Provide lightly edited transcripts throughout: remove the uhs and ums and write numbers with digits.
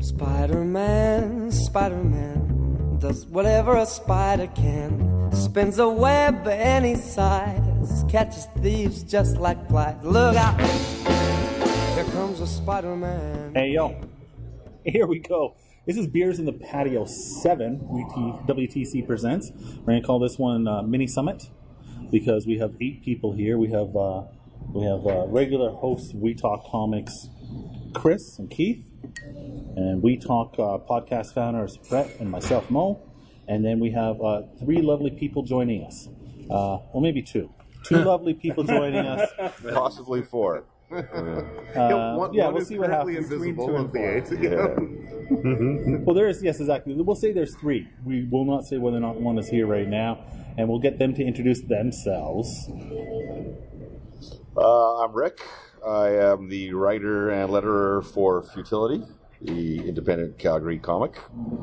Spider-Man, Spider-Man does whatever a spider can. Spins a web any size, catches thieves just like flies. Look out, here comes a Spider-Man. Hey, yo. Here we go. This is Beers in the Patio 7, WTC Presents. We're going to call this one Mini Summit because we have 8 people here. We have regular hosts We Talk Comics, Chris and Keith. And We Talk podcast founders, Brett and myself, Mo. And then we have 3 lovely people joining us. Well, maybe 2. 2 lovely people joining us. Possibly 4. We'll see what happens. Invisible of the 8. Well, yes, exactly. We'll say there's 3. We will not say whether or not one is here right now, and we'll get them to introduce themselves. I'm Rick. I am the writer and letterer for Futility, the independent Calgary comic.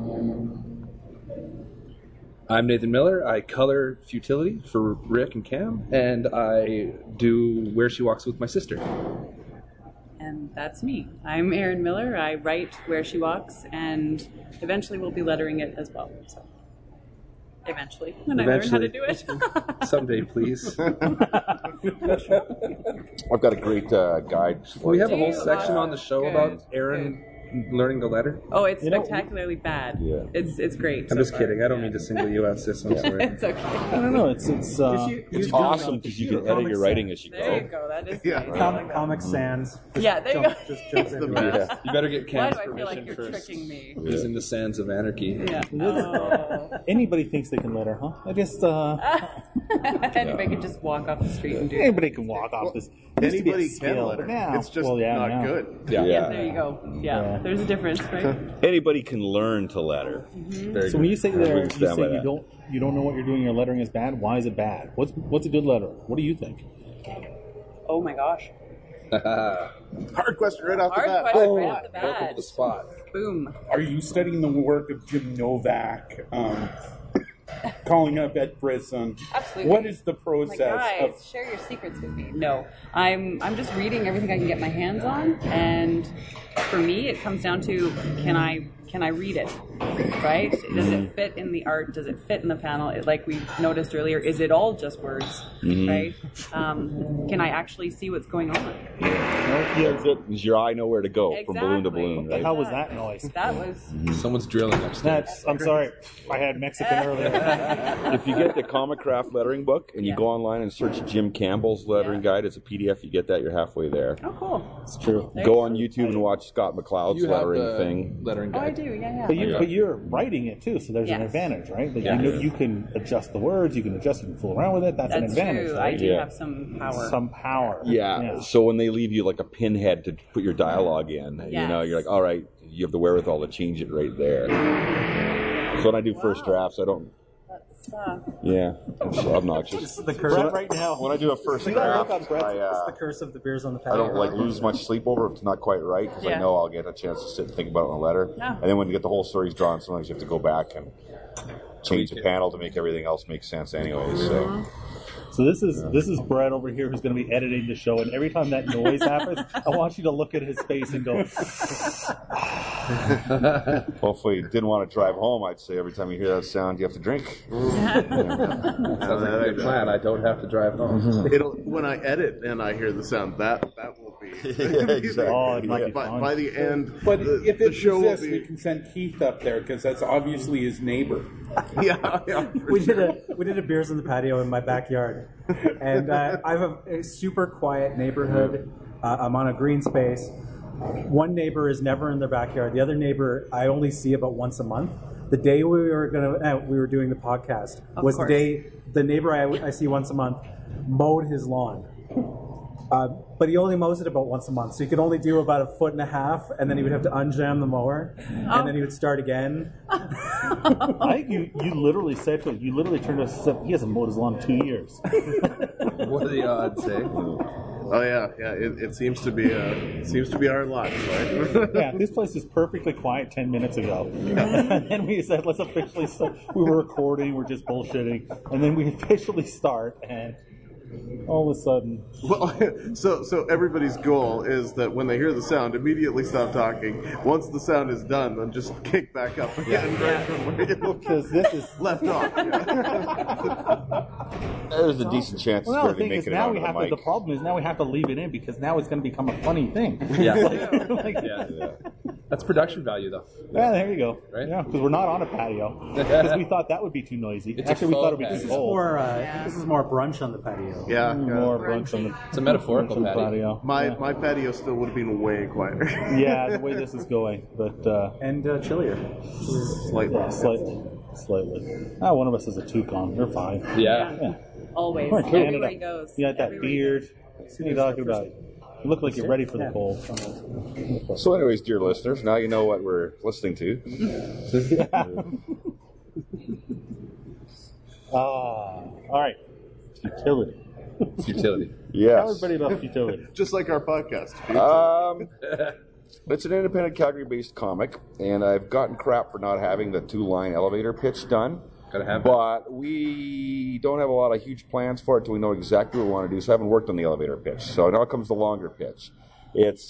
I'm Nathan Miller. I color Futility for Rick and Cam, and I do Where She Walks with my sister. And that's me. I'm Erin Miller. I write Where She Walks, and eventually we'll be lettering it as well. So, eventually, when I learn how to do it. Someday, please. I've got a great guide. We have a whole section on the show about Erin learning the letter. Oh, it's spectacularly bad. Yeah. It's great. I'm just kidding. I don't mean to single you out, sis. I'm sorry. It's okay. I don't know. It's awesome because you can edit your writing as you go. There you go. That is nice. Comic Sans. Yeah, there you go. Just jump into it. You better get Cam's Why do I feel like permission you're first. tricking me? He's in the sands of anarchy. Yeah. Oh. Anybody thinks they can letter, huh? I just Anybody can just walk off the street and do it. anybody can walk off this. Anybody can letter. Now. It's just not now. good. Yeah, there you go. Yeah, there's a difference, right? Anybody can learn to letter. So when you say there, you stand by say that. you don't know what you're doing. Your lettering is bad. Why is it bad? What's a good letter? What do you think? Oh my gosh. Hard question right off the Hard bat. question right off the Welcome to bat. the spot. Boom. Are you studying the work of Jim Novak? Calling up Ed Brisson. Absolutely. What is the Like, process guys, share your secrets with me. No, I'm just reading everything I can get my hands on, and for me, it comes down to can I read it, right? Does it fit in the art? Does it fit in the panel? Like we noticed earlier, is it all just words, right? Can I actually see what's going on? Does your eye know where to go from balloon to Exactly. balloon, right? How was that noise? That was Someone's drilling upstairs. I'm sorry. I had Mexican earlier. If you get the Comic Craft lettering book and you go online and search Jim Campbell's lettering guide as a PDF, you get that, you're halfway there. oh cool. It's true. Go on YouTube and watch Scott McCloud's You have lettering the thing. lettering Oh, I guide. do. Yeah. But you're writing it too, so there's an Yes. advantage, right? Like Yeah. you can adjust the words, you can fool around with it. That's an That's advantage, true. right? I do Yeah. have some power. Some power. Yeah. So when they leave you like a pinhead to put your dialogue in, Yes. you're like, all right, you have the wherewithal to change it right there. So when I do first drafts, I don't. That's, It's obnoxious. The curse. Right now. When I do a first See that draft, look on Brett's- It's the curse of the beers on the patio. I don't like lose much sleep over if it's not quite right because I Yeah. know I'll get a chance to sit and think about it on a letter. Yeah. And then when you get the whole stories drawn, sometimes you have to go back and change the panel to make everything else make sense anyway. So So this is Brett over here who's going to be editing the show, and every time that noise happens, I want you to look at his face and go. well, if we didn't want to drive home, I'd say every time you hear that sound, you have to drink. Sounds like a good plan. I don't have to drive home. When I edit and I hear the sound, that will be. Exactly. Oh, it might be fun. by the end, But if the it show will exists, we be. can send Keith up there because that's obviously his neighbor. Yeah. We did a beers on the patio in my backyard, and I have a super quiet neighborhood. I'm on a green space. One neighbor is never in their backyard. The other neighbor I only see about once a month. The day we were doing the podcast was the day the neighbor I see once a month mowed his lawn. But he only mows it about once a month, so he could only do about 1.5 feet, and then he would have to unjam the mower, and then he would start again. You literally said to him, you literally turned to us and said, he hasn't mowed his lawn in 2 years. What are the odds, eh? Oh yeah. It seems to be our lot, right? Yeah, this place is perfectly quiet 10 minutes ago. And then we said, let's officially start. We were recording, we're just bullshitting. And then we officially start, and all of a sudden. Well, so everybody's goal is that when they hear the sound, immediately stop talking. Once the sound is done, then just kick back up again right from where you Because this is left off. There's a decent chance well, the it's barely thing is making it now onto we the have to. mic. The problem is now we have to leave it in because now it's going to become a funny thing. Yeah. Yeah. That's production value, though. Yeah, there you go. Right? Yeah, because we're not on a patio because we thought that would be too noisy. It's a Actually, we thought it would be faux too This is cold. more. This is more brunch on the patio. Yeah. More brunch on the. It's a metaphorical brunch on the patio. My patio still would have been way quieter. Yeah, the way this is going, but And chillier. Slightly. yeah, slightly. One of us is a toucan. We're fine. Yeah. Yeah. Always. We're in Canada. Everywhere he goes. You got that Everywhere he beard. What are you talking about? You look like you're ready for the cold. So, anyways, dear listeners, now you know what we're listening to. All right. Futility. Futility. Tell Yes. everybody about futility. Just like our podcast. It's an independent Calgary-based comic, and I've gotten crap for not having the 2-line elevator pitch done. Gotta have But we don't have a lot of huge plans for it until we know exactly what we want to do, so I haven't worked on the elevator pitch. So now comes the longer pitch. It's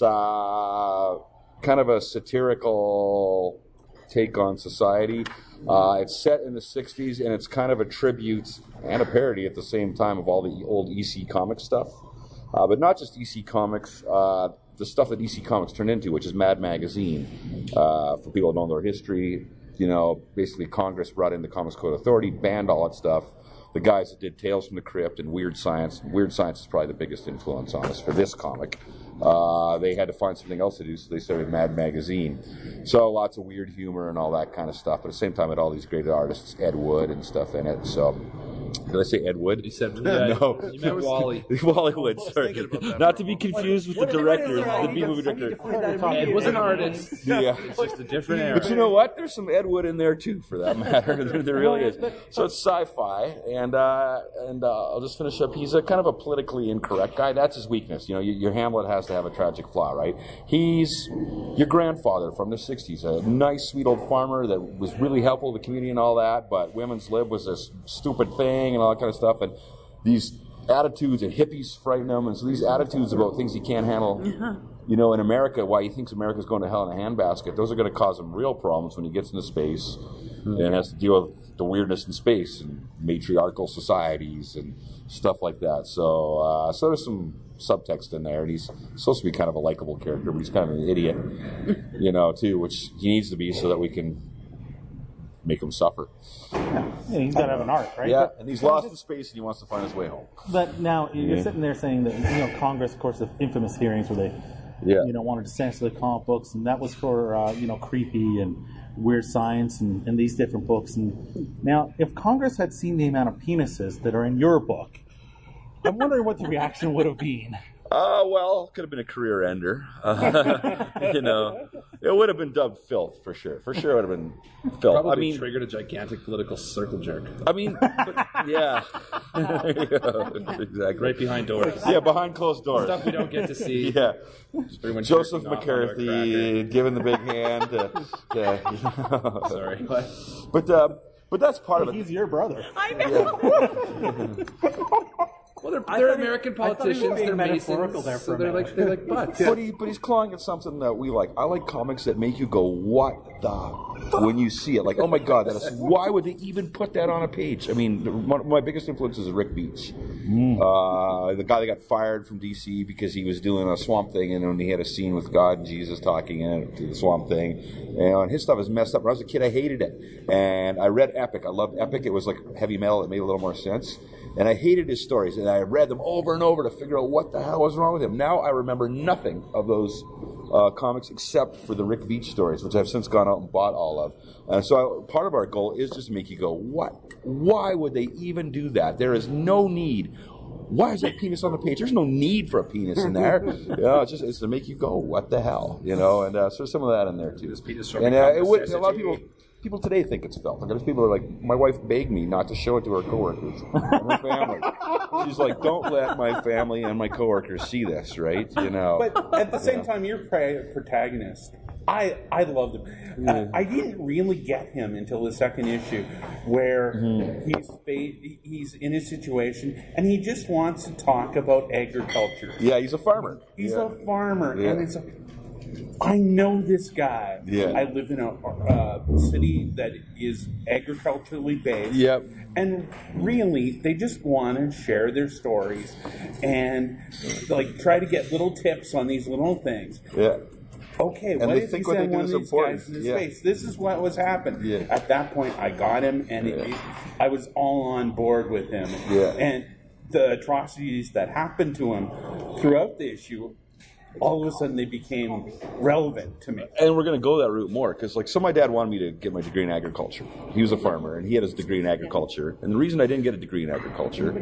kind of a satirical take on society. It's set in the 60s, and it's kind of a tribute and a parody at the same time of all the old EC Comics stuff. But not just EC Comics, the stuff that EC Comics turned into, which is Mad Magazine. For people who know their history, basically Congress brought in the Comics Code Authority, banned all that stuff. The guys that did Tales from the Crypt and Weird Science is probably the biggest influence on us for this comic. They had to find something else to do, so they started Mad Magazine. So lots of weird humor and all that kind of stuff. But at the same time, it had all these great artists, Ed Wood and stuff in it. So, did I say Ed Wood? You said No. You meant Wally. Wally Wood, sorry. Not to be confused with the director, the B-movie director. Ed was an artist. Yeah. It's just a different era. But you know what? There's some Ed Wood in there too, for that matter. there really is. So it's sci-fi, and I'll just finish up. He's a kind of a politically incorrect guy. That's his weakness. Your Hamlet has to have a tragic flaw, right? He's your grandfather from the '60s, a nice, sweet old farmer that was really helpful to the community and all that. But women's lib was this stupid thing and all that kind of stuff, and these attitudes and hippies frighten him, and so these attitudes about things he can't handle. In America, why he thinks America's going to hell in a handbasket, those are going to cause him real problems when he gets into space and has to deal with the weirdness in space and matriarchal societies and stuff like that. So there's some subtext in there, and he's supposed to be kind of a likable character, but he's kind of an idiot, too, which he needs to be so that we can make him suffer. Yeah, he's got to have an arc, right? Yeah, and he's lost in space, and he wants to find his way home. But now you're sitting there saying that Congress, of course, the infamous hearings where they wanted to censor the comic books, and that was for creepy and weird science and these different books. And now, if Congress had seen the amount of penises that are in your book, I'm wondering what the reaction would have been. Well, could have been a career ender. It would have been dubbed filth for sure. For sure, it would have been filth. Probably triggered a gigantic political circle jerk. Yeah. Exactly. Right behind doors. Yeah, behind closed doors. Stuff we don't get to see. Yeah. Pretty much Joseph jerking off onto a McCarthy giving the big hand. cracker. Sorry. But that's part of it. He's your brother. I know. Well, they're American politicians. They're metaphorical Masons, there for so a they're minute. like butts. But he's clawing at something that we like. I like comics that make you go, what the? When you see it. Like, oh my God, why would they even put that on a page? I mean, one of my biggest influences is Rick Beach. The guy that got fired from DC because he was doing a Swamp Thing, and when he had a scene with God and Jesus talking in the Swamp Thing. And his stuff is messed up. When I was a kid, I hated it. And I read Epic. I loved Epic. It was like heavy metal. It made a little more sense. And I hated his stories, and I read them over and over to figure out what the hell was wrong with him. Now I remember nothing of those comics except for the Rick Veitch stories, which I've since gone out and bought all of. So part of our goal is just to make you go, what? Why would they even do that? There is no need. Why is that penis on the page? There's no need for a penis in there. It's to make you go, what the hell? And so there's some of that in there too. And a lot of people today think it's filth. Like, there's people who are like, my wife begged me not to show it to her coworkers and her family. She's like, don't let my family and my coworkers see this, right? But at the same time, you're protagonist. I loved him. I didn't really get him until the second issue, where he's in a situation and he just wants to talk about agriculture. Yeah, he's a farmer. He's a farmer, Yeah. and it's like, I know this guy. Yeah. I live in a city that is agriculturally based. Yep. And really, they just want to share their stories and like try to get little tips on these little things. Yeah. Okay, And what they if think he what they sent do one of is these important. guys into Yeah. space? This is what was happening. Yeah. At that point, I got him, and I was all on board with him. Yeah. And the atrocities that happened to him throughout the issue, all of a sudden they became relevant to me. And we're going to go that route more because, like, so my dad wanted me to get my degree in agriculture. He was a farmer, and he had his degree in agriculture. And the reason I didn't get a degree in agriculture,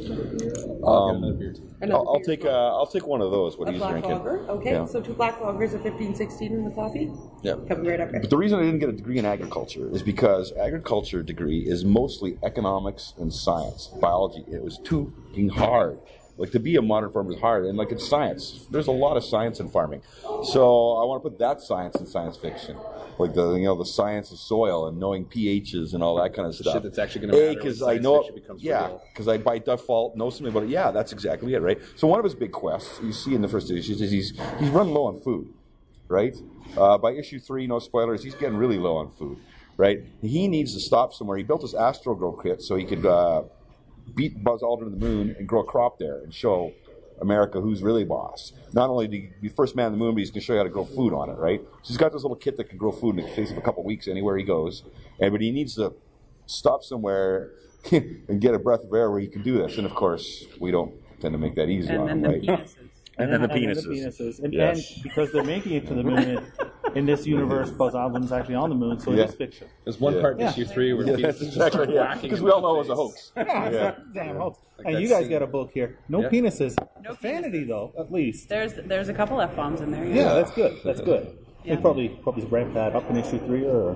I'll take one of those. What A he's black drinking. lager? Okay, Yeah. so 2 black lagers, a 15-16 with coffee? Yeah. Coming right up here. But the reason I didn't get a degree in agriculture is because agriculture degree is mostly economics and science, biology. It was too fucking hard. Like, to be a modern farmer is hard, and like it's science. There's a lot of science in farming. So I want to put that science in science fiction, like the science of soil and knowing pHs and all that kind of stuff. Shit that's actually going to matter because when I science know, fiction becomes yeah, real. because I by default know something about it. Yeah, that's exactly it, right? So one of his big quests you see in the first issue is he's run low on food, right? By issue 3, no spoilers, he's getting really low on food, right? He needs to stop somewhere. He built his Astrogrow kit so he could beat Buzz Aldrin to the moon and grow a crop there and show America who's really boss. Not only did he be first man on the moon, but he's going to show you how to grow food on it, right? So he's got this little kit that can grow food in the space of a couple of weeks anywhere he goes. But he needs to stop somewhere and get a breath of air where he can do this. And of course, we don't tend to make that easy And on then him, the right? penises. And then the penises. And, Yes. and because they're making it to the moon, in this universe, Buzz Aldrin's actually on the moon, so Yeah. it is fiction. There's one part in Yeah. issue 3 where Yeah, the that's penises just exactly, start yeah. whacking Because him we all in the know it was a face. hoax. Yeah. Damn hoax. Like And that you guys scene. got a book here. No Yeah. penises. No Profanity, though, at least. There's a couple F-bombs in there. Yeah, that's good. That's good. Yeah. They probably ramp that up in issue 3 or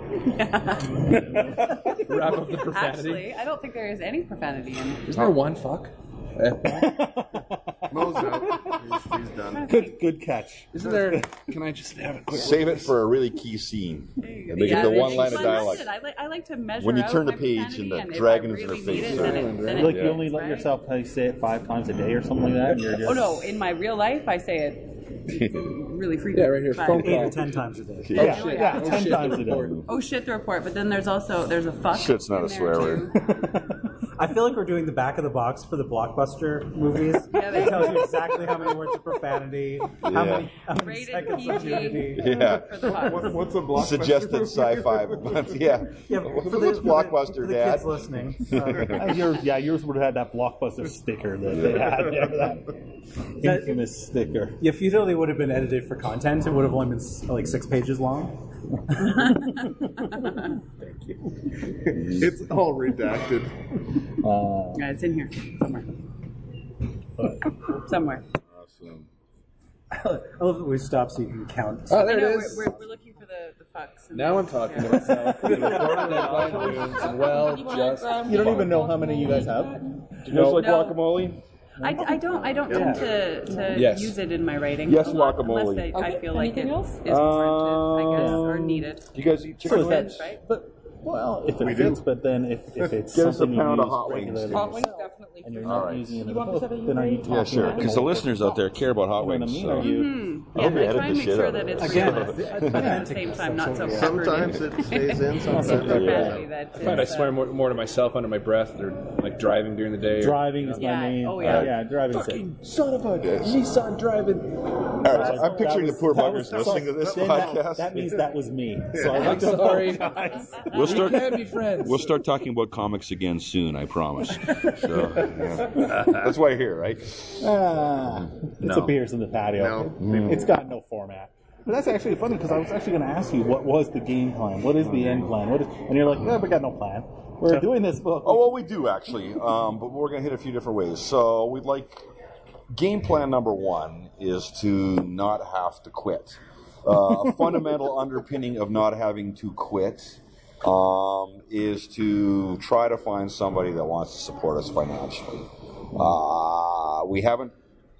Wrap up the profanity. Actually, I don't think there is any profanity in it. Is there one fuck? Mo's out. He's done. good catch. Isn't there? Can I just have a quick? Save it for a really key scene. And they get the there's one line of fun dialogue. method. I like to measure When you out turn the my page profanity, and the and if dragon I is in her really face, need it, right? then Like it you only is, let right? yourself say it 5 times a day or something like that. And you're just, Oh no! In my real life, I say it really frequently. Yeah, right here. Phone 8 call. to 10 times a day. yeah, Oh, yeah. 10 shit, times a the day. report. Oh shit! The report, but then there's a fuck. Shit's not in a there, swear too. word. I feel like we're doing the back of the box for the blockbuster movies. Yeah, they It tells you exactly how many words of profanity, how many Rated seconds of PG. nudity. Yeah. For the fuck. What's a blockbuster? Suggested sci-fi. Yeah. Yeah, What's for the Blockbuster, for the Dad? kids listening. Yours would have had that Blockbuster sticker that they had there. That infamous sticker. Yeah, if you totally would have been edited for content, it would have only been like 6 pages long. It's all redacted. Yeah, it's in here somewhere. Somewhere. Awesome. I love that we stop so you can count. Oh, there No, it is. we're looking for the fucks. Now I'm talking to myself. Well, just You don't even know how many you guys have? Do you guys like No. guacamole? I don't tend to Yes. use it in my writing. Yes, a lot, guacamole. Unless I feel like it anything is else? warranted, I guess, or needed. Do you guys eat So chicken is wings? that, right? but, well, if it fits, but then if it's Get us a something you pound of use hot wings. regularly Hot wings definitely. and you're All not right. using it in You the want this book, out of then are you your talking Yeah, sure. about Because the listeners out there care about hot what I wings. mean? So. Are you... Yeah, hope you I edit try and the make shit sure out that of it's it. Again, real, but at the same time not so peppered Sometimes it stays in, sometimes it profanity doesn't. that I find I is, swear more to myself under my breath, or like driving during the day. Driving is my Yeah. main... Oh, yeah. yeah, driving. Fucking son of a Nissan driving. All right, I'm picturing the poor buggers listening to this podcast. That means that was me. So I'd I'm like to sorry. apologize. We'll start. Can be friends. We'll start talking about comics again soon. I promise. So, yeah. That's why you're here, right? It's No. a beers in the patio. It's got no format. But that's actually funny because I was actually going to ask you what was the game plan? What is the end plan? What is, and you're like, we got no plan. We're doing this book. Oh well, we do actually, but we're going to hit a few different ways. So we'd like game plan number 1 is to not have to quit. A fundamental underpinning of not having to quit is to try to find somebody that wants to support us financially. We haven't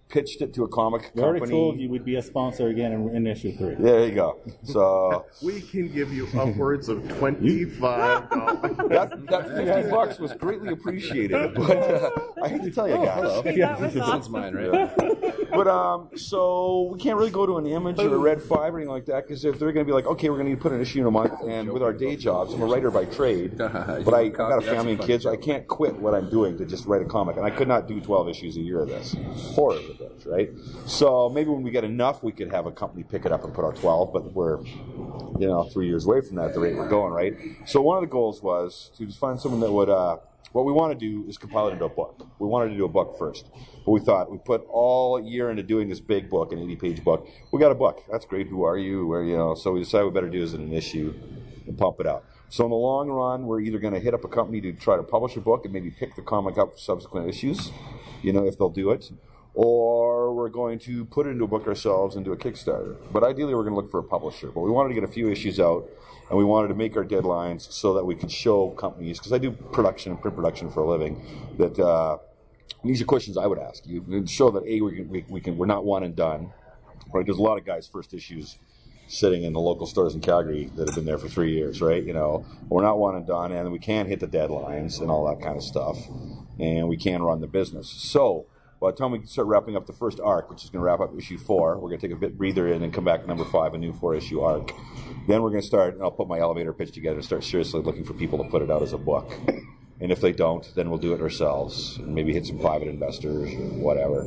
pitched it to a comic We already company. told you we'd be a sponsor again in issue 3. There you go. So We can give you upwards of $25. that $50 was greatly appreciated. But I hate to tell you guys. That was That's awesome. mine, right? But so we can't really go to an Image or a Red 5 or anything like that, because if they're going to be like, okay, we're going to need to put an issue in a month, and with our day jobs, I'm a writer by trade, but I've got a family and kids, I can't quit what I'm doing to just write a comic, and I could not do 12 issues a year of this. Horror of this, right? So maybe when we get enough, we could have a company pick it up and put out 12, but we're 3 years away from that at the rate we're going, right? So one of the goals was to just find someone that would, what we want to do is compile it into a book. We wanted to do a book first. But we thought, we put all year into doing this big book, an 80-page book. We got a book. That's great. Who are you? Where, so we decided we better do is an issue and pump it out. So in the long run, we're either going to hit up a company to try to publish a book and maybe pick the comic up for subsequent issues, if they'll do it, or we're going to put it into a book ourselves and do a Kickstarter. But ideally, we're going to look for a publisher. But we wanted to get a few issues out, and we wanted to make our deadlines so that we could show companies, because I do production and print production for a living, that these are questions I would ask you, and show that we're not one and done. Right? There's a lot of guys' first issues sitting in the local stores in Calgary that have been there for 3 years, right? We're not one and done, and we can hit the deadlines and all that kind of stuff, and we can run the business. So by the time we start wrapping up the first arc, which is going to wrap up issue 4, we're going to take a bit breather in and come back to number 5, a new 4-issue arc. Then we're going to start, and I'll put my elevator pitch together and start seriously looking for people to put it out as a book. And if they don't, then we'll do it ourselves, and maybe hit some private investors or whatever,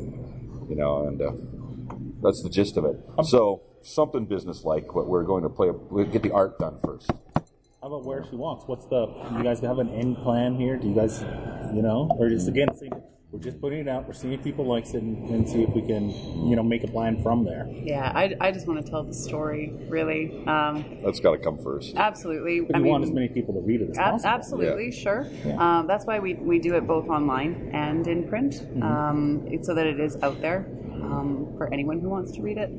and that's the gist of it. So something business-like, but we're going to get the art done first. How about Where She Walks? Do you guys have an end plan here? Do you guys, or just again, we're just putting it out, we're seeing if people like it, and see if we can, make a plan from there. Yeah, I just want to tell the story, really. That's got to come first. Absolutely. But you want as many people to read it as possible. Absolutely, sure. Yeah. That's why we do it both online and in print, so that it is out there for anyone who wants to read it.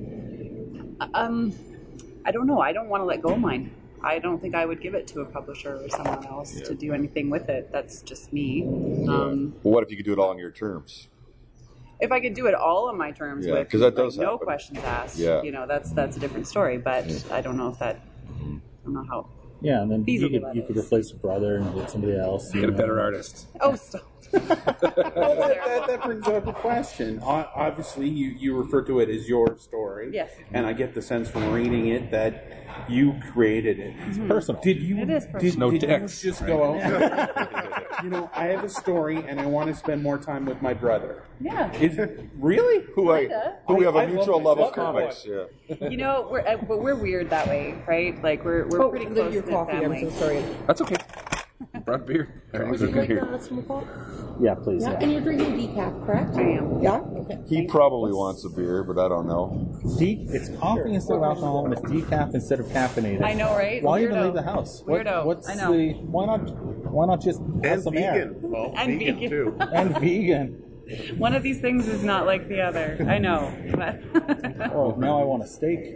I don't know. I don't want to let go of mine. I don't think I would give it to a publisher or someone else to do anything with it. That's just me. Well, what if you could do it all on your terms? If I could do it all on my terms, with 'cause that does no happen. questions asked, that's a different story. But I don't know if that. I don't know how. Yeah, and then you feasible could replace your brother and get somebody else. Get a better artist. Oh, stop. That brings up a question. Obviously, you refer to it as your story. Yes. And I get the sense from reading it that you created it. It's personal. It is personal. Did dicks, you just go out? I have a story and I want to spend more time with my brother. Yeah. Is it really? Who we have a mutual love of comics. Yeah. We're weird that way, right? Like we're pretty close your to coffee. family. I'm so sorry. That's okay. Brought beer. Everything's okay here. Some coffee? Yeah, please. Yeah. And you're drinking decaf, correct? I am. Yeah. Okay. He probably wants a beer, but I don't know. It's coffee instead of alcohol, and it's decaf instead of caffeinated. I know, right? Why even Weirdo. leave the house? Weirdo. I know. Why not just have And some air? vegan. Well, And vegan, vegan. too. And vegan. One of these things is not like the other. I know. But Oh, now I want a steak.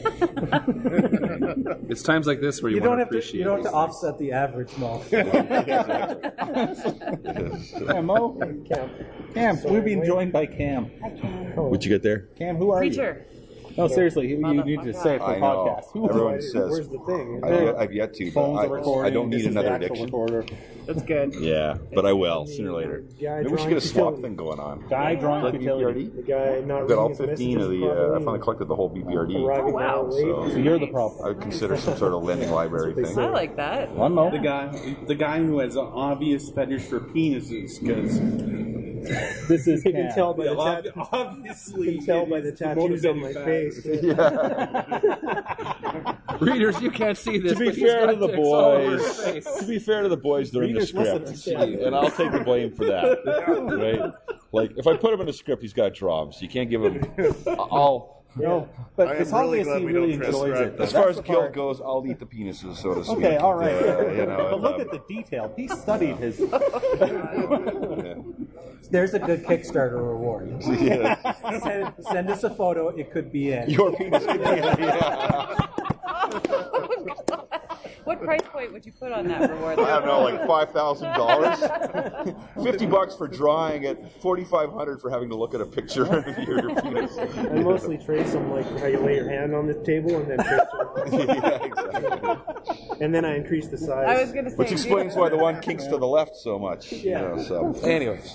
It's times like this where you, You don't want have to. appreciate You don't have these to offset the average, Mo. Hey, Mo. Cam, we've been joined by Cam. What'd you get there? Cam, who are you? Preacher. No, seriously, you need to say it for I the know. podcast. Who Everyone are you? says Where's the thing? I've yet to. Phones are But recording. I don't This need is the another actual addiction. recorder. That's good. Yeah, but I will sooner or later. Guy Maybe we should drawing get a swap futility. thing going on. Guy drawing Like futility. BPRD? The guy not I've got all reading his 15 of messages the. I properly, finally collected the whole BPRD. arriving Oh, wow. an hour late. So So you're the problem. I would consider some sort of lending library thing. I like that. One Mo. The guy who has an obvious fetish for penises, because This is You can Cam. tell by the obviously you can tell by the it's tattoos on my motivating face. Readers, you can't see this. To be but he's fair got to the dicks all over his boys, face. to be fair to the boys, they're in the Readers, script, listen. and I'll take the blame for that. Right? Like if I put him in a script, he's got drums. You can't give him. No, but I am it's really obvious glad he we really don't enjoys transcribe it. that. As far That's as the guilt part- goes, I'll eat the penises, so to speak. Okay, all right. But But look at the detail. He studied his. There's a good Kickstarter reward. yeah. Send us a photo. It could be it. Your penis could be yeah. What price point would you put on that reward? I don't know, like $5,000, $50 for drawing it, $4,500 for having to look at a picture of your penis. I mostly trace them like how you lay your hand on the table and then trace them. Yeah, exactly. And then I increase the size. I was going to say, Which explains why the one kinks to the left so much. Yeah. So, anyways.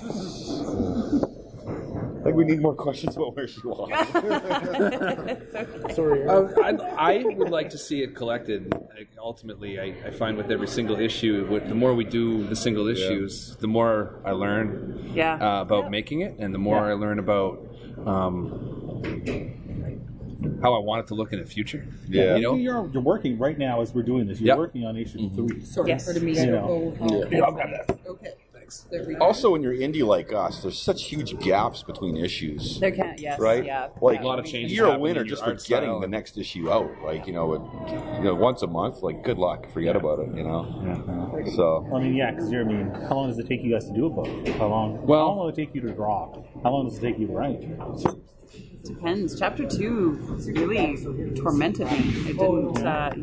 I think we need more questions about where she walks. Sorry. I would like to see it collected. Ultimately, I find with every single issue, the more we do the single issues, the more I learn about making it, and the more I learn about how I want it to look in the future. Yeah, you know, you're working right now as we're doing this. You're working on issue 3. Sorry for the meeting. Okay. There we go. Also, when you're indie like us, there's such huge gaps between issues. There can, yes, right? yeah. Like a lot of changes. You're a happen winner in your just for art getting style. the next issue out. Like once a month. Like good luck. Forget about it. So I mean, because how long does it take you guys to do a book? How long? Well, how long does it take you to draw? How long does it take you to write? Depends. Chapter 2 really tormented me. It didn't.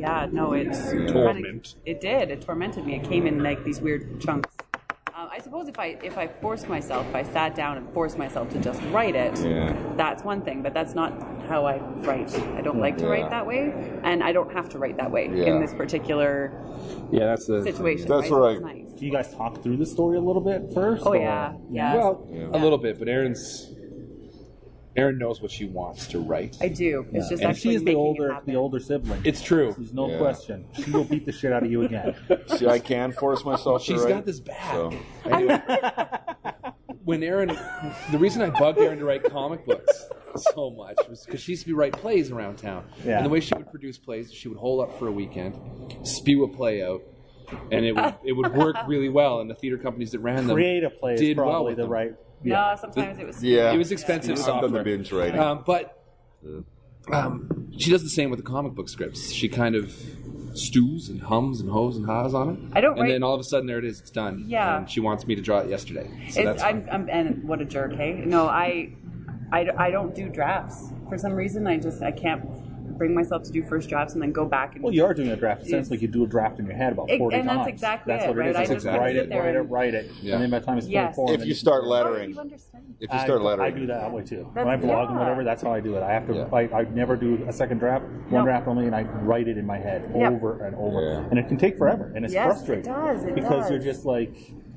It did. It tormented me. It came in like these weird chunks. I suppose if I forced myself, if I sat down and forced myself to just write it, that's one thing. But that's not how I write. I don't like to write that way, and I don't have to write that way in this particular situation. That's right. right. Nice. Do you guys talk through the story a little bit first? Oh or? yeah. Well, a little bit, but Erin knows what she wants to write. I do. It's just and actually she's the older sibling. It's true. There's no question. She will beat the shit out of you again. See, I can force myself. She's to got write, this bad. So. Anyway, when Erin, the reason I bugged Erin to write comic books so much was because she used to write plays around town. And the way she would produce plays, she would hole up for a weekend, spew a play out, and it would work really well. And the theater companies that ran them create a play did is probably well with the them. right. No, sometimes it was. Yeah, it was expensive I've software. done the binge writing. But she does the same with the comic book scripts. She kind of stews and hums and hoes and ha's on it. I don't and write- then all of a sudden there it is, it's done. Yeah. And she wants me to draw it yesterday. So that's fine. And what a jerk, hey? No, I don't do drafts. For some reason, I can't bring myself to do first drafts and then go back and. Well, you are doing a draft. Essentially, you do a draft in your head about 40 and times. that's exactly that's it, what it right? is. I It's just write sit it, there write it. Yeah. And then by the time it's 24, If you start lettering, You understand. if you start lettering, I do that way too. That's- When I blog and yeah. whatever, that's how I do it. I have to. I never do a second draft. One draft only, and I write it in my head over and over, and it can take forever, and it's frustrating. It does. Because you're just like.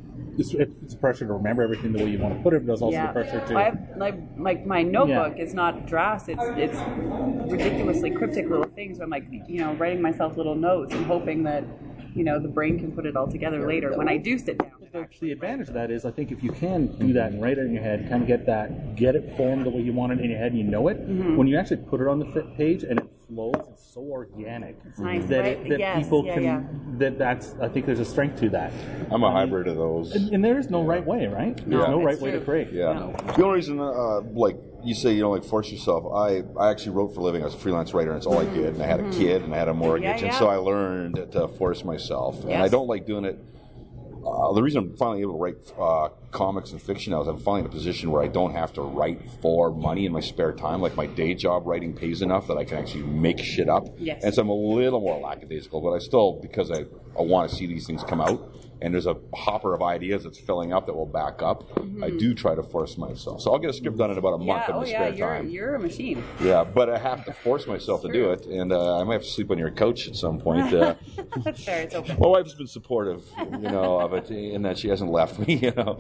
It's pressure to remember everything the way you want to put it, but there's also the pressure to. I have, like my notebook is not drafts. It's ridiculously cryptic little things. Where I'm like, writing myself little notes and hoping that, the brain can put it all together later when I do sit down. The advantage of that is, I think if you can do that and write it in your head, kind of get it formed the way you want it in your head, and you know it. When you actually put it on the page and it flows, it's so organic nice, that, right? people can. That's. I think there's a strength to that. I'm a hybrid of those. And there is no right way, right? There's no right way to create. Yeah. The only reason, like you say, force yourself. I actually wrote for a living. I was a freelance writer, and it's all I did. And I had a kid, and I had a mortgage, and so I learned to force myself. And I don't like doing it. The reason I'm finally able to write comics and fiction now is I'm finally in a position where I don't have to write for money in my spare time. Like my day job writing pays enough that I can actually make shit up. Yes. And so I'm a little more lackadaisical, but I still, because I want to see these things come out, and there's a hopper of ideas that's filling up that will back up, I do try to force myself. So I'll get a script done in about a month in my spare time. You're a machine. Yeah, but I have to force myself to do it, and I might have to sleep on your couch at some point. That's fair. It's open. My wife's been supportive, of it, in that she hasn't left me,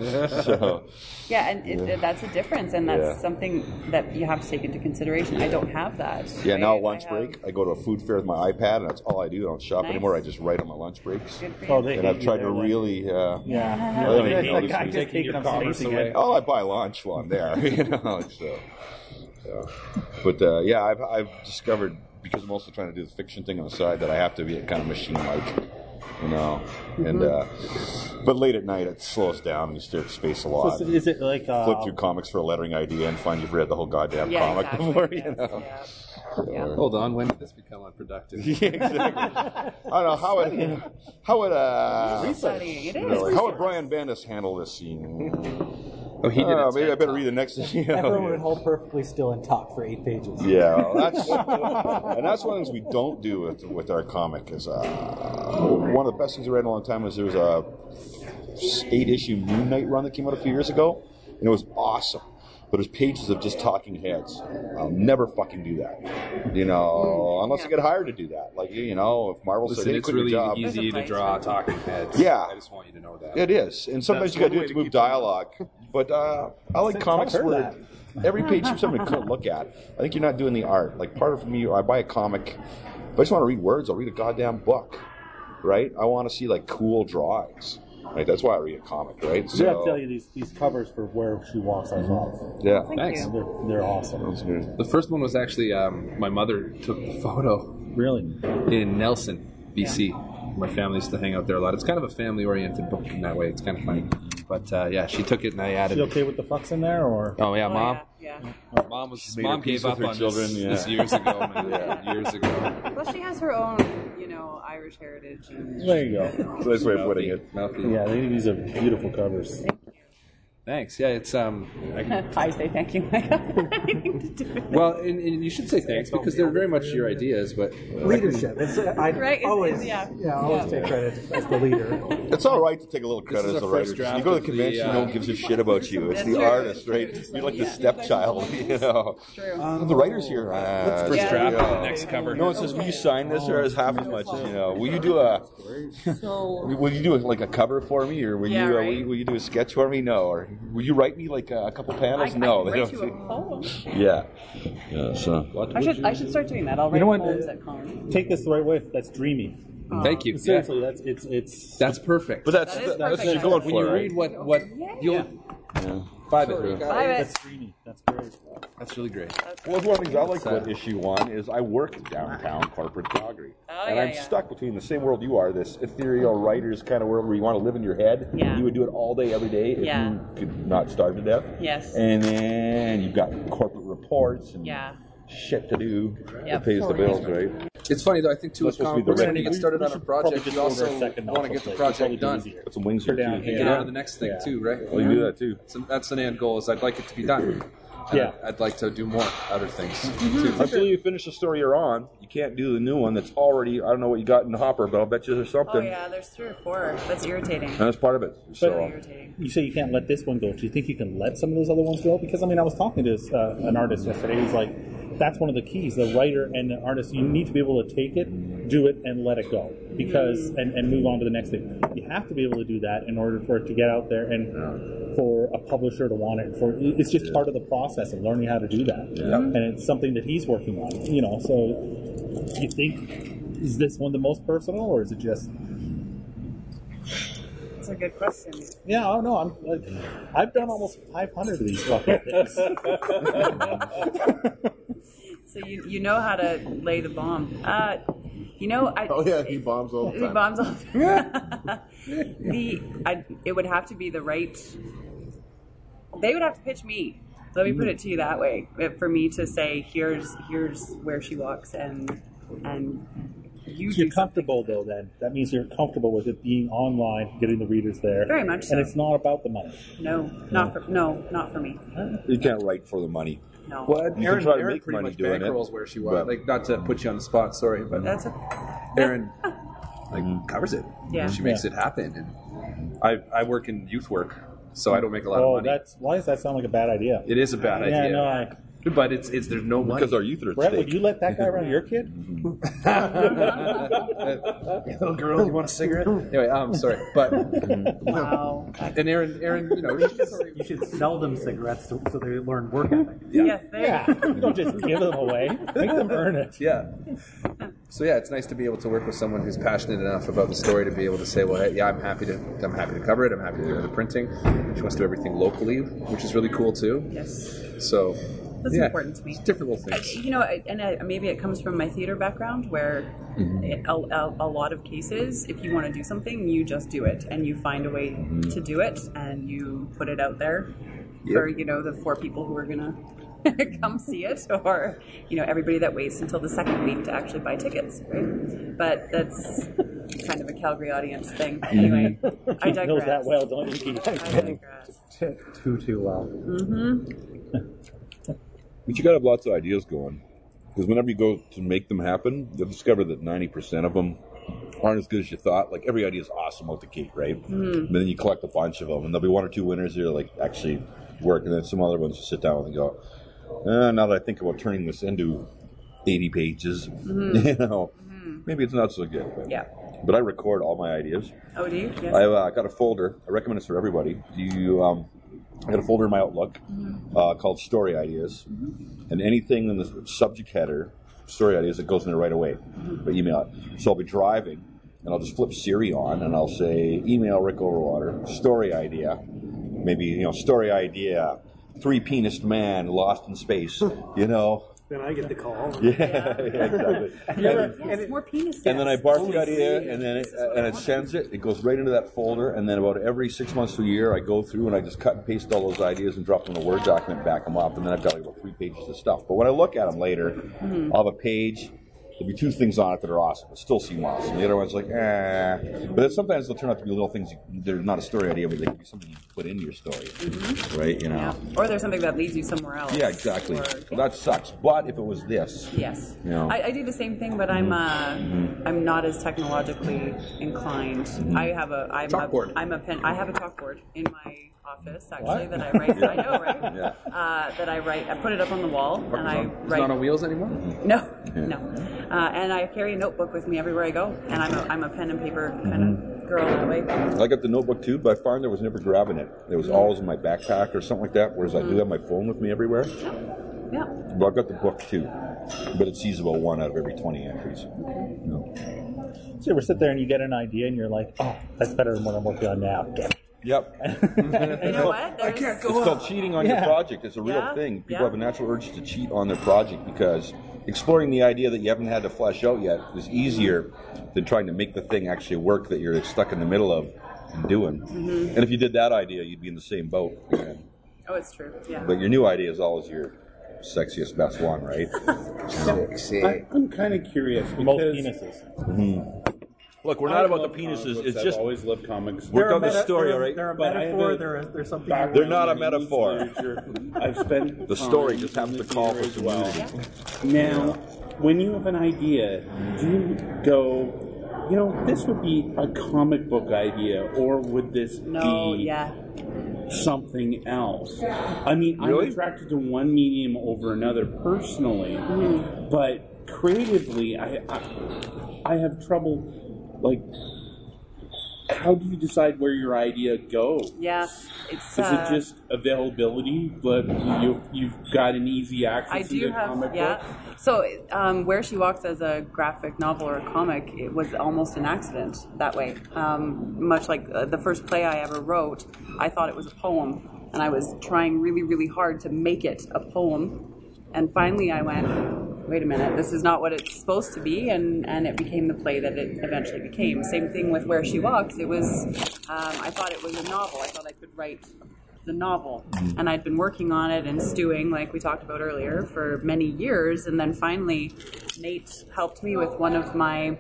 So Yeah, and that's a difference, and that's something that you have to take into consideration. I don't have that. yeah, right? now at lunch break, I go to a food fair with my iPad, and that's all I do. I don't shop anymore. I just write on my lunch breaks. Good for you. And I've tried to really, Yeah. Taking your commerce away. Oh, I buy lunch while I'm there, So, but I've discovered, because I'm also trying to do the fiction thing on the side, that I have to be kind of machine-like, And but late at night it slows down and you stare at space a lot. So is it like flip through comics for a lettering idea and find you've read the whole goddamn comic before, Hold on, when did this become unproductive? Yeah, exactly. I don't know how would It is. how would Brian Bendis handle this scene? Oh, he did. Maybe I better read the next. Everyone would hold perfectly still and talk for 8 pages. Yeah, well, that's and that's one of the things we don't do with our comic. Is one of the best things I read in a long time was there was a 8-issue Moon Knight run that came out a few years ago, and it was awesome. But there's pages of just talking heads. I'll never fucking do that. Unless I get hired to do that. Like, if Marvel said, hey, it's quit your really job. easy to draw talking heads. Yeah. I just want you to know that. It is. And sometimes you got to do it to move dialogue. But I like comics where every page is something to look at. I think you're not doing the art. Like, part of me, I buy a comic. If I just want to read words, I'll read a goddamn book. Right? I want to see, like, cool drawings. Right, that's why I read a comic, right? So, I tell you, these covers for Where She Walks are love. Yeah. Thanks. They're awesome. The first one was actually my mother took the photo. Really? In Nelson, BC. My family used to hang out there a lot. It's kind of a family-oriented book in that way. It's kind of funny. But she took it and I added. Is she okay with the fucks in there, or? Oh yeah, Mom. Yeah. Mom gave up on this years ago. Years ago. Well, she has her own, Irish heritage. And There you go. That's a nice way of putting it. Yeah, these are beautiful covers. Thanks. Yeah, it's I say thank you. Well, and you should say thanks because they're very much your ideas, but Leadership. I always take credit as the leader. It's all right to take a little credit as a writer. You go to the convention, no one gives a shit about you. It's the artist, right? You're like the stepchild, True. The writer's here. first draft of the next cover. No one says, "Will you sign this?" Or as half as much as Will you do Will you do a cover for me, or will you do a sketch for me? No, or will you write me like a couple panels? No, I can write you a poem. Yeah. So I should start doing that. I'll write poems at college. Take this the right way. That's dreamy. Thank you. Seriously, that's perfect. But that's perfect. what you're going When for, you right? read what you'll 5 it. That's dreamy. That's great. That's really great. Well, one of the things I like about issue 1 is I work downtown corporate Calgary. And I'm stuck between the same world you are, this ethereal writer's kind of world where you want to live in your head. Yeah. You would do it all day, every day if you could not starve to death. Yes. And then you've got corporate reports and shit to do that pays the bills, right? It's funny though. I think too, with comic books, when you get started on a project, you also want to get the project done. Put some wings here too. And get on to the next thing too, right? Well, you do that too. So that's an end goal. Is I'd like it to be done. And I'd like to do more other things too. Until you finish the story you're on, you can't do the new one that's already, I don't know what you got in the hopper, but I'll bet you there's something. Oh yeah, there's 3 or 4. That's irritating. And that's part of it. Irritating. You say you can't let this one go. Do you think you can let some of those other ones go? Because I was talking to an artist yesterday. He's like, that's one of the keys. The writer and the artist, you need to be able to take it, do it, and let it go. Because and move on to the next thing. You have to be able to do that in order for it to get out there and for a publisher to want it. It's just part of the process of learning how to do that. Yeah. And it's something that he's working on. So you think, is this one the most personal, or is it just? That's a good question. Yeah, oh no, I've done almost 500 of these fucking things. So you know how to lay the bomb. He bombs all the time. He bombs all the time. It would have to be the right. They would have to pitch me. Let me put it to you that way. For me to say, here's where she walks, and you're comfortable though. Then that means you're comfortable with it being online, getting the readers there. Very much so. And it's not about the money. Not for me. You can't write for the money. No. Well, Aaron pretty much bankrolls where she was. Like, not to put you on the spot, sorry, but Aaron covers it. Yeah. She makes it happen. And I work in youth work, so I don't make a lot of money. Why does that sound like a bad idea? It is a bad idea. No, but it's there's no money. Because our youth are at Brett, stake. would you let that guy around your kid? Little girl, you want a cigarette? Anyway, I'm sorry, but wow. And Aaron, You should sell them cigarettes so they learn work ethic. Yes, You don't just give them away. Make them earn it. Yeah. So it's nice to be able to work with someone who's passionate enough about the story to be able to say, well, hey, I'm happy to cover it. I'm happy to do the printing. She wants to do everything locally, which is really cool too. Yes. So that's important to me. It's different little things. Maybe it comes from my theater background, where a lot of cases, if you want to do something, you just do it, and you find a way to do it, and you put it out there for the 4 people who are gonna come see it, or everybody that waits until the second week to actually buy tickets, right? But that's kind of a Calgary audience thing. Anyway, I digress. Knows that well, don't you, Keith? I digress. Too well. But you got to have lots of ideas going. Because whenever you go to make them happen, you'll discover that 90% of them aren't as good as you thought. Like, every idea is awesome out the gate, right? And then you collect a bunch of them, and there'll be one or two winners that are, like, actually work, and then some other ones you sit down with and go, now that I think about turning this into 80 pages, you know, maybe it's not so good. But I record all my ideas. Oh, do you? Yes. I've got a folder. I recommend this for everybody. I got a folder in my Outlook called Story Ideas, and anything in the subject header, Story Ideas, that goes in there right away. But email it. So I'll be driving, and I'll just flip Siri on, and I'll say, email Rick Overwater, story idea. Maybe, you know, story idea, 3-penised man lost in space, you know. Then I get the call. Yeah, exactly. Yes, more penis. And then I bark the idea, and then it sends it. It goes right into that folder, and then about every 6 months to a year, I go through and I just cut and paste all those ideas and drop them in a Word document, back them up, and then I've got like about 3 pages of stuff. But when I look at them later, I'll have a page. There'll be 2 things on it that are awesome, but still seem awesome. The other one's like, But then sometimes they'll turn out to be little things. They're not a story idea, but they can be something you put into your story, right? You know. Yeah. Or there's something that leads you somewhere else. Yeah, exactly. Well, that sucks. But if it was this, yes, you know. I do the same thing, but I'm not as technologically inclined. I have a chalkboard. I have a chalkboard in my office actually that I write. I know, right? That I write. I put it up on the wall and I write. It's not on wheels anymore? No. And I carry a notebook with me everywhere I go, and I'm a pen and paper kind of girl that way. I got the notebook too, but I found there was never grabbing it. It was always in my backpack or something like that, whereas I do have my phone with me everywhere. Yeah. But I've got the book too, but it sees about 1 out of every 20 entries. So you ever sit there and you get an idea and you're like, oh, that's better than what I'm working on now. Damn it. Yep. You know what? It's called cheating on your project. It's a real thing. People have a natural urge to cheat on their project because exploring the idea that you haven't had to flesh out yet is easier than trying to make the thing actually work that you're stuck in the middle of and doing. And if you did that idea, you'd be in the same boat again. Oh, it's true. Yeah. But your new idea is always your sexiest, best one, right? I'm kind of curious because most penises. Look, we're not about the penises. It's just I've always loved comics. Work on the story, all right? They're a metaphor. There's something. They're not a metaphor. I've spent the story just happens to call for some unity. Now, when you have an idea, do you go, you know, this would be a comic book idea, or would this be something else? I mean, I'm attracted to one medium over another personally, but creatively, I have trouble. Like, how do you decide where your idea goes? Yeah, is it just availability, but you've got an easy access to the comic book? So, Where She Walks as a graphic novel or a comic, it was almost an accident that way. Much like the first play I ever wrote, I thought it was a poem, and I was trying really, really hard to make it a poem. And finally I went, wait a minute, this is not what it's supposed to be, and it became the play that it eventually became. Same thing with Where She Walks. It was, I thought it was a novel. I thought I could write the novel. And I'd been working on it and stewing, like we talked about earlier, for many years, and then finally Nate helped me with one of my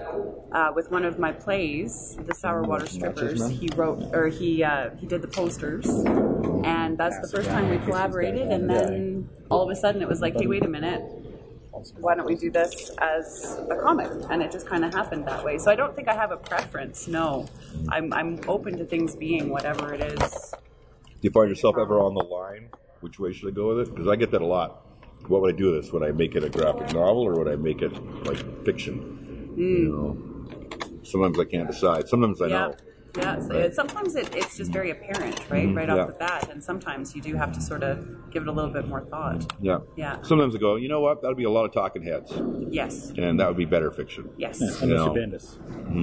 plays, The Sour Water Strippers. He wrote, or he did the posters, and that's the first time we collaborated, and then all of a sudden it was like, hey, wait a minute, why don't we do this as a comic? And it just kind of happened that way. So I don't think I have a preference, no. I'm open to things being whatever it is. Do you find yourself ever on the line? Which way should I go with it? Because I get that a lot. What would I do with this? Would I make it a graphic novel, or would I make it like fiction? You know, sometimes I can't decide. Sometimes I know. Yeah, so sometimes it's just very apparent, right off the bat, and sometimes you do have to sort of give it a little bit more thought. Yeah. Sometimes I go, you know what? That would be a lot of talking heads. Yes. And that would be better fiction. Yes. And Mr. Bendis.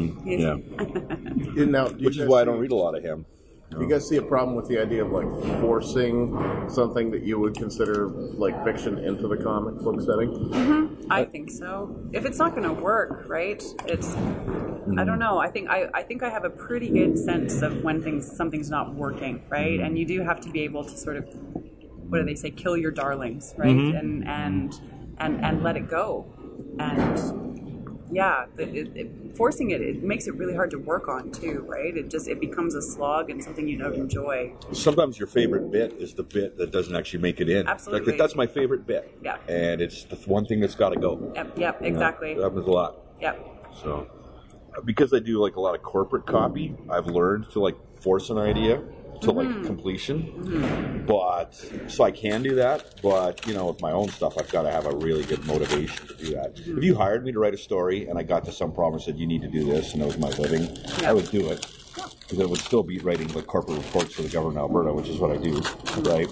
Yeah. Which is why I don't read a lot of him. Do you guys see a problem with the idea of like forcing something that you would consider like fiction into the comic book setting? I think so. If it's not going to work, right? It's I don't know. I think I have a pretty good sense of when something's not working, right? And you do have to be able to sort of, what do they say, kill your darlings, right? And let it go. And forcing it makes it really hard to work on too, right? It becomes a slog and something you don't enjoy. Sometimes your favorite bit is the bit that doesn't actually make it in. Absolutely. Like, that's my favorite bit. Yeah. And it's the one thing that's got to go. Yep, exactly. That happens a lot. Yep. So, because I do like a lot of corporate copy, I've learned to like force an idea to like completion. But so I can do that, but with my own stuff, I've got to have a really good motivation to do that. If you hired me to write a story and I got to some problem and said you need to do this, and it was my living, I would do it, because it would still be writing the corporate reports for the government of Alberta, which is what I do, right?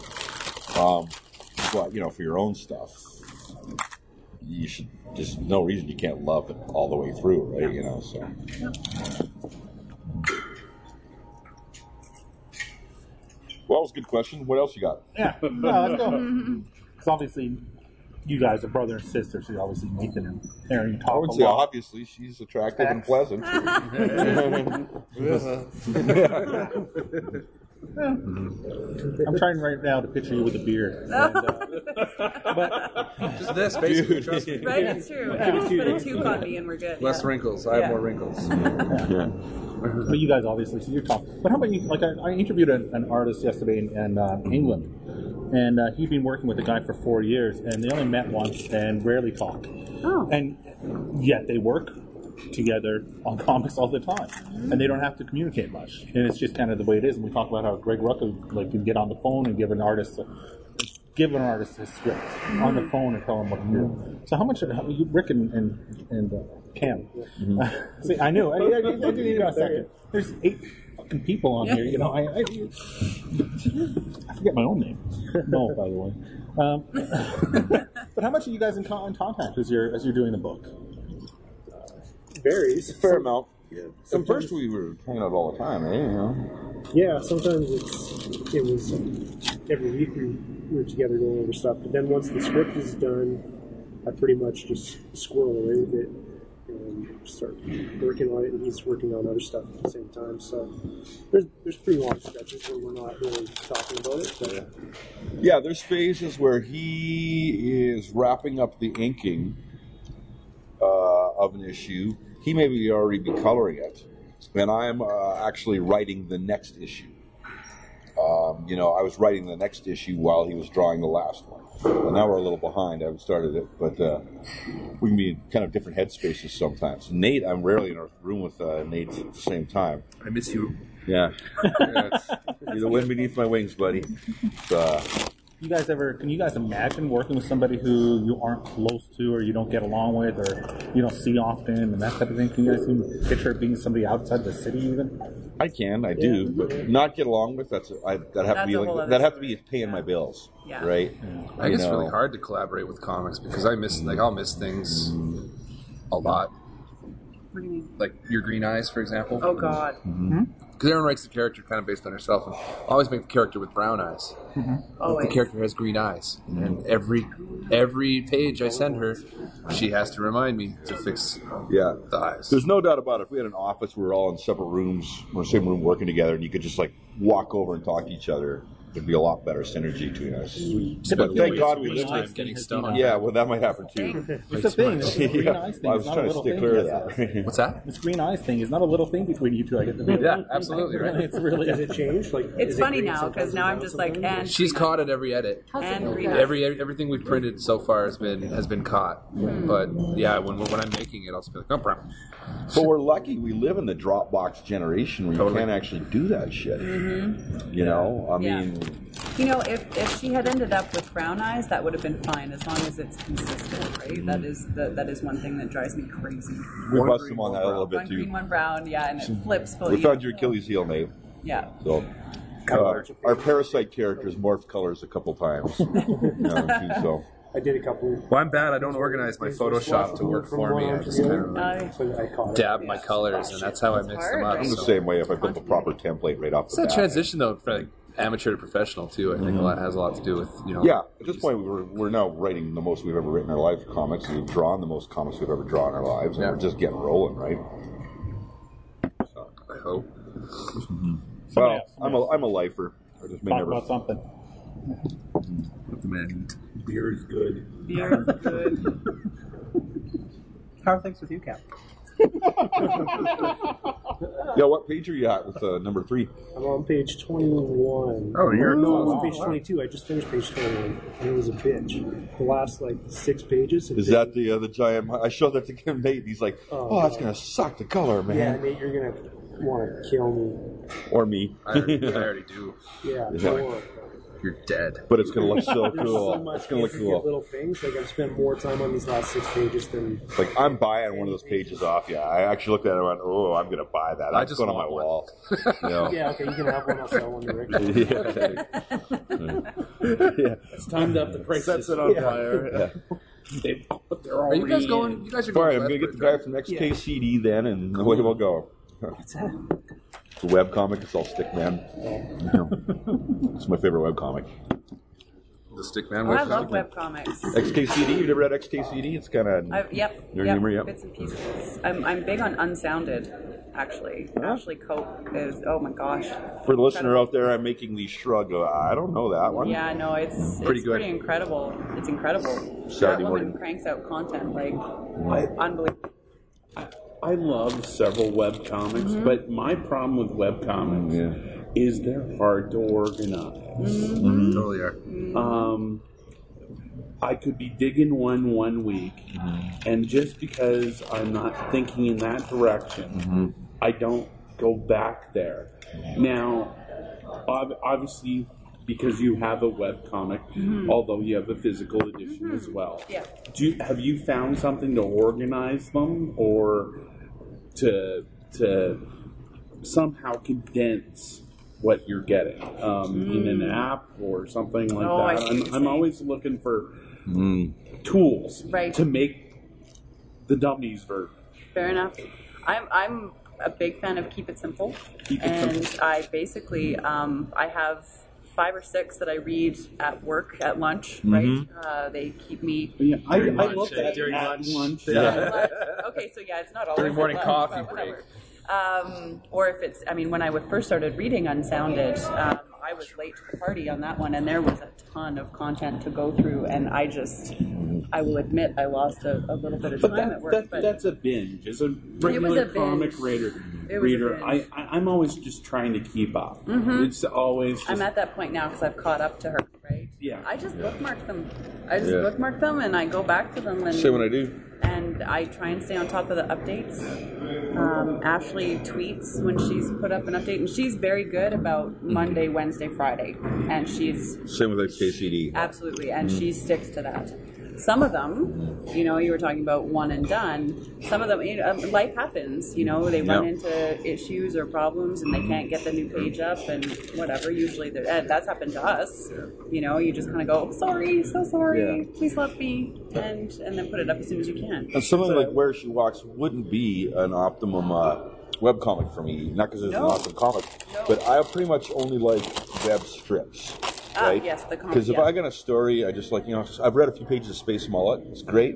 But for your own stuff, you should. There's no reason you can't love it all the way through, right? So. Well, that was a good question. What else you got? Yeah, let's go. Because obviously, you guys are brother and sister, so obviously Nathan and Aaron talk I wouldn't say obviously. She's attractive and pleasant. I'm trying right now to picture you with a beard. But just this, basically. Trust me. Right, it's true. Just put a toque on me and we're good. Less wrinkles. I have more wrinkles. But you guys obviously, so you're talking. But how about you? Like I interviewed an artist yesterday in England, and he'd been working with a guy for 4 years, and they only met once and rarely talked. Oh. And yet they work together on comics all the time, and they don't have to communicate much. And it's just kind of the way it is. And we talk about how Greg Rucka can get on the phone and give an artist his script on the phone and tell him what to do. So how much Rick and Cam? See, I knew. I didn't even a second. There's 8 fucking people on here. I forget my own name. No, by the way. But how much are you guys in contact as you're doing the book? Varies. A fair amount. Yeah. At first we were hanging out all the time, Yeah, sometimes it was every week we were together going over stuff. But then once the script is done, I pretty much just squirrel away with it and start working on it, and he's working on other stuff at the same time. So there's pretty long stretches where we're not really talking about it. But yeah, there's phases where he is wrapping up the inking of an issue. He may already be coloring it, and I'm actually writing the next issue. I was writing the next issue while he was drawing the last one. And now we're a little behind. I haven't started it, but we can be in kind of different headspaces sometimes. Nate, I'm rarely in a room with Nate at the same time. I miss you. Yeah. You're the wind beneath my wings, buddy. Can you guys imagine working with somebody who you aren't close to, or you don't get along with, or you don't see often, and that type of thing? Can you guys even picture being somebody outside the city even? I do, but not get along with. That'd have to be paying my bills, right? Yeah. I think it's really hard to collaborate with comics because I'll miss things a lot. What do you mean? Like your Green Eyes, for example. Oh God. Because Erin writes the character kind of based on herself, and I always make the character with brown eyes. But the character has green eyes, and every page I send her, she has to remind me to fix the eyes. There's no doubt about it. If we had an office, we were all in separate rooms, we're in the same room working together, and you could just walk over and talk to each other. There'd be a lot better synergy between us. But thank God we live in getting stoned. Yeah, well, that might happen too. It's a thing. This green eyes thing. I was trying to stay clear of that. What's that? This green eyes thing is not a little thing between you two. I get the feeling. Yeah, absolutely right. It's really. Does it change? It's funny now because now I'm just and she's caught at every edit. And everything we've printed so far has been caught. But yeah, when I'm making it, I'll just be like, no problem. But we're lucky we live in the Dropbox generation where you can't actually do that shit. I mean. If she had ended up with brown eyes, that would have been fine as long as it's consistent, right? That is one thing that drives me crazy. We bust them on that a little bit one too. green, one brown, and it flips. We found your Achilles heel, Nate. Yeah. So, our Parasite characters morphed colors a couple times. So. I did a couple. Well, I'm bad. I don't organize my Photoshop to work for me. I just kind of dab my colors, and that's how I mix them up. I'm the same way if I built the proper template right off the bat. It's that transition, though, from amateur to professional, too. I think has a lot to do with, Yeah, at this point, we're now writing the most we've ever written in our life comics, and we've drawn the most comics we've ever drawn in our lives, and we're just getting rolling, right? So, I hope. Well, I'm a lifer. I just may Talk never about something. Beer is good. Beer is good. How are things with you, Cap? Yeah, what page are you at with number 3? I'm on page 21. Oh, you're no, I'm on page 22. I just finished page 21, and it was a bitch. The last 6 pages. Is that the giant? I showed that to Nate. He's like, "Oh, that's gonna suck the color, man." Yeah, Nate, you're gonna want to kill me. Or me. I already do. Yeah. You're dead. But it's gonna look so There's cool. so much It's gonna look intricate cool. little things. I've spent more time on these last 6 pages than. I'm buying one of those pages off. Yeah, I actually looked at it and went, "Oh, I'm gonna buy that." I I'm just going on my want wall. You know? Yeah, okay, you can have one. I'll sell one to Rick. Yeah. It's time to up the prices. Sets it on fire. Are you guys going? You guys are going. Sorry, I'm gonna get the guy from XKCD then, and away we'll go. What's that? The webcomic, it's all Stickman. You know, it's my favorite webcomic. The Stickman. I love webcomics. XKCD, you never read XKCD? It's kind of Yep. humor, yep. Bits and pieces. I'm big on Unsounded, actually. Ashley Cope is, oh my gosh. For the listener out there, I'm making the shrug. I don't know that one. Yeah, no, it's Pretty good. pretty incredible. It's incredible. Saturday That woman morning. cranks out content unbelievable. I love several webcomics, but my problem with webcomics is they're hard to organize. Totally are. I could be digging one week, and just because I'm not thinking in that direction, I don't go back there. Now, obviously, because you have a webcomic, although you have a physical edition as well. Yeah. Have you found something to organize them, or to somehow condense what you're getting in an app or something like that? I'm always looking for tools to make the dummies version. Fair enough. I'm a big fan of Keep It Simple. I basically, I have 5 or 6 that I read at work at lunch, right? They keep me... Yeah, I love that during lunch. Yeah. Okay, so yeah, it's not always During morning at lunch, coffee but break. whatever. Or if it's, when I first started reading Unsounded, I was late to the party on that one, and there was a ton of content to go through, and I will admit I lost a little bit of time at work. But that's a binge. As a regular comic reader, I'm always just trying to keep up. It's always. I'm at that point now because I've caught up to her. Right? Yeah. I just bookmark them. Bookmark them, and I go back to them. And Same what I do. And I try and stay on top of the updates. Ashley tweets when she's put up an update, and she's very good about Monday, Wednesday, Friday, and she's same with XKCD. Absolutely, and she sticks to that. Some of them, you were talking about one and done. Some of them, life happens. They run into issues or problems, and they can't get the new page up, and whatever. Usually, that's happened to us. You just kind of go, sorry, so sorry, please let me, and then put it up as soon as you can. And something like Where She Walks wouldn't be an optimum webcomic for me. Not because it's an awesome comic, but I pretty much only like web strips. Right? Yes, the comic. Because if I got a story, I just I've read a few pages of Space Mullet. It's great.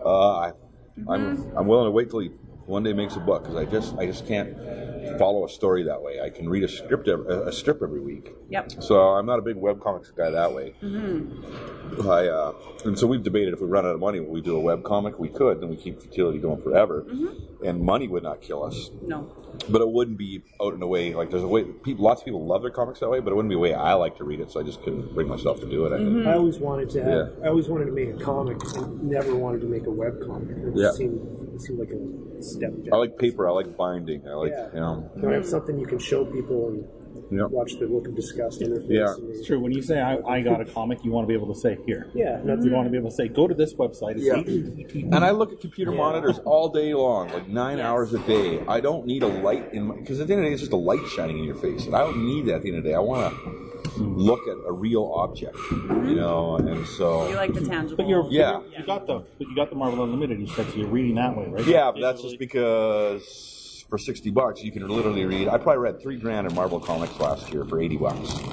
I'm willing to wait till he one day makes a book because I just can't follow a story that way. I can read a strip every week. Yep. So I'm not a big webcomics guy that way. And so we've debated if we run out of money, will we do a webcomic? We could, then we keep Futility going forever, and money would not kill us. No. But it wouldn't be out in a way there's a way. Lots of people love their comics that way, but it wouldn't be a way I like to read it. So I just couldn't bring myself to do it. I always wanted to I always wanted to make a comic, and never wanted to make a web comic. It seemed like a step down. I like paper. I like binding. I like You want to have something you can show people and watch the look of disgust on their face. Yeah, it's true. When you say I got a comic, you want to be able to say here. Yeah, you want to be able to say go to this website. And I look at computer monitors all day long, 9 hours a day. I don't need a light in my because at the end of the day, it's just a light shining in your face, and I don't need that at the end of the day. I want to look at a real object, and so you like the tangible. But you got the Marvel Unlimited. You said so you're reading that way, right? Yeah, but that's just because for $60 you can literally read. I probably read $3,000 in Marvel comics last year for $80.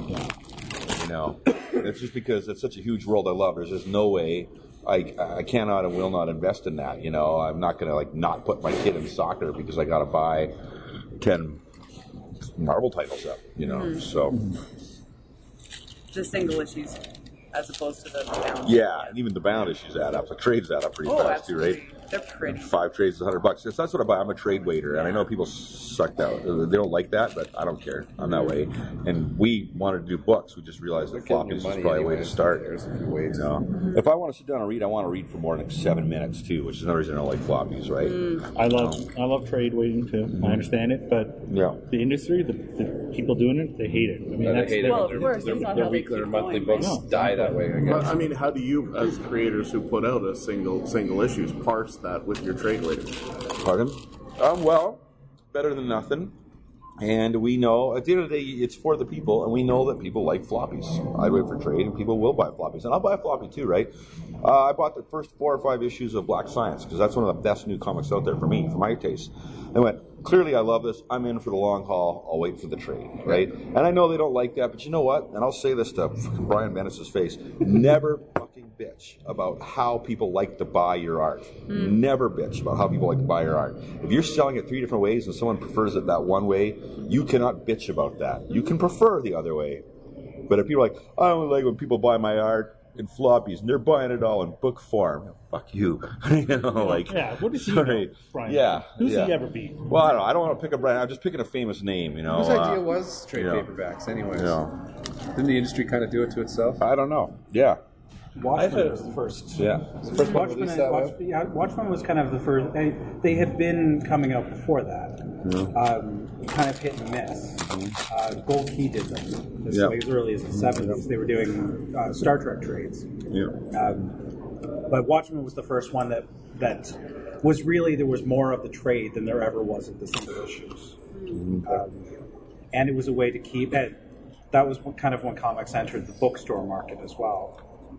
It's just because it's such a huge world I love. There's just no way I cannot and will not invest in that. I'm not going to not put my kid in soccer because I got to buy 10 Marvel titles up. So the single issues. as opposed to the bound. Yeah, and even the bound issues add up. The trades add up pretty fast too, right? They're pretty. 5 trades is $100. That's what I buy. I'm a trade waiter, and I know people sucked out. They don't like that, but I don't care. I'm that way. And we wanted to do books. We just realized that floppies is probably a way to start. If I want to sit down and read, I want to read for more than 7 minutes too, which is another reason I don't like floppies, right? I love trade waiting too. I understand it, but the industry, the people doing it, they hate it. I mean, they hate well, of course, it's not their how they weekly or keep monthly going, books right? die that way, I guess. But, I mean, how do you, as creators who put out a single issues, parse that with your trade waiters? Pardon? Well, better than nothing. And we know, at the end of the day, it's for the people, and we know that people like floppies. I wait for trade, and people will buy floppies. And I'll buy a floppy too, right? I bought the first 4 or 5 issues of Black Science, because that's one of the best new comics out there for me, for my taste. I went, clearly I love this. I'm in for the long haul. I'll wait for the trade, right? And I know they don't like that, but you know what? And I'll say this to Brian Bendis' face. Never fucking bitch about how people like to buy your art. Never bitch about how people like to buy your art. If you're selling it 3 different ways and someone prefers it that one way, you cannot bitch about that. You can prefer the other way. But if people are like, I don't like when people buy my art in floppies and they're buying it all in book form, fuck you. You know, like, what does he know, Brian? Yeah. Who's he ever beat? Well, I don't know. I don't want to pick a brand. I'm just picking a famous name, you know. Whose idea was trade paperbacks, anyways? Didn't the industry kind of do it to itself? I don't know. Yeah. Watchmen was the first. Yeah. First Watchmen was kind of the first. They had been coming out before that. Kind of hit and miss. Gold Key did them. This like as early as the 70s. They were doing Star Trek trades. But Watchmen was the first one that was really, there was more of the trade than there ever was of the single issues. And it was a way to keep it. That was kind of when comics entered the bookstore market as well.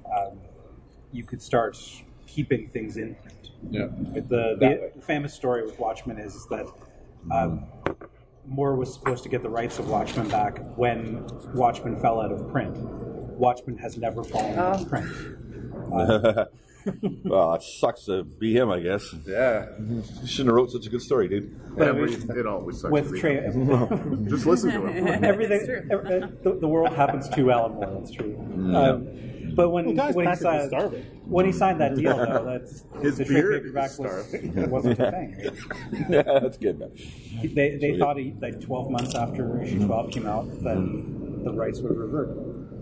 You could start keeping things in print. The famous story with Watchmen is that Moore was supposed to get the rights of Watchmen back when Watchmen fell out of print. Watchmen has never fallen out of print. Well, it sucks to be him, I guess. Yeah. You shouldn't have wrote such a good story, dude. It always sucks with to be him. Just listen to him. Everything, the world happens to Alan Moore, that's true. But when he signed that deal, though, that's his the beard trade paperback wasn't a thing. Yeah, that's good, man. They thought that 12 months after issue 12 came out, then the rights would revert.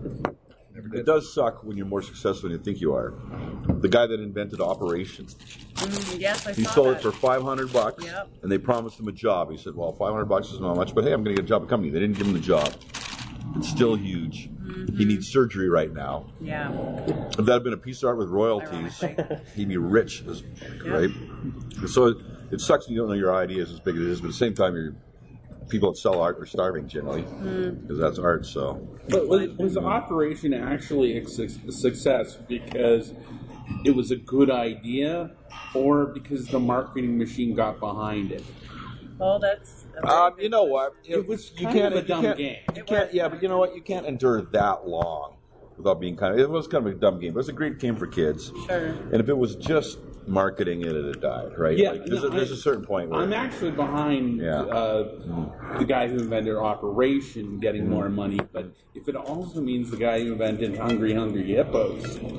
It does suck when you're more successful than you think you are. The guy that invented Operation. Yes, I saw He sold that. it for $500, and they promised him a job. He said, well, $500 is not much, but hey, I'm going to get a job at a company. They didn't give him the job. It's still huge. He needs surgery right now. Yeah. If that had been a piece of art with royalties, he'd be rich, right? So it sucks when you don't know your idea is as big as it is, but at the same time, people that sell art are starving generally because that's art. So, but was Operation actually a success because it was a good idea, or because the marketing machine got behind it? Well, that's you know what? It was kind of a dumb game. But you know what? You can't endure that long without being it was kind of a dumb game. But it was a great game for kids. Sure. And if it was just marketing it, it'd have died, right? Yeah, like, there's a certain point where I'm actually behind the guy who invented Operation getting more money, but if it also means the guy who invented Hungry Hippos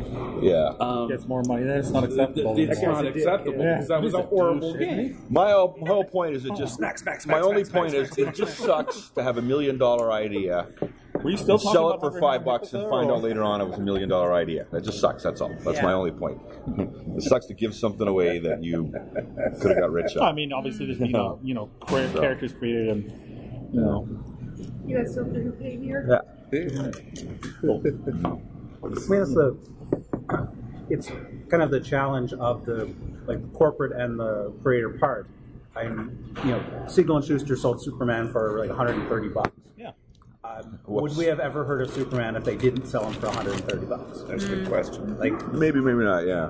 gets more money, then it's not acceptable. It's not acceptable because that was a horrible game. My whole point is my only point is it just sucks to have $1 million idea. Were you still sell it for $5 and find out later on it was $1 million idea? That just sucks. That's all. That's my only point. It sucks to give something away that you could have got rich on. I mean, obviously, there's characters created, and You guys still getting paid here? Yeah. Cool. I mean, it's kind of the challenge of the corporate and the creator part. Siegel and Schuster sold Superman for like $130. Yeah. Would we have ever heard of Superman if they didn't sell him for $130? That's a good question. Maybe not. Yeah.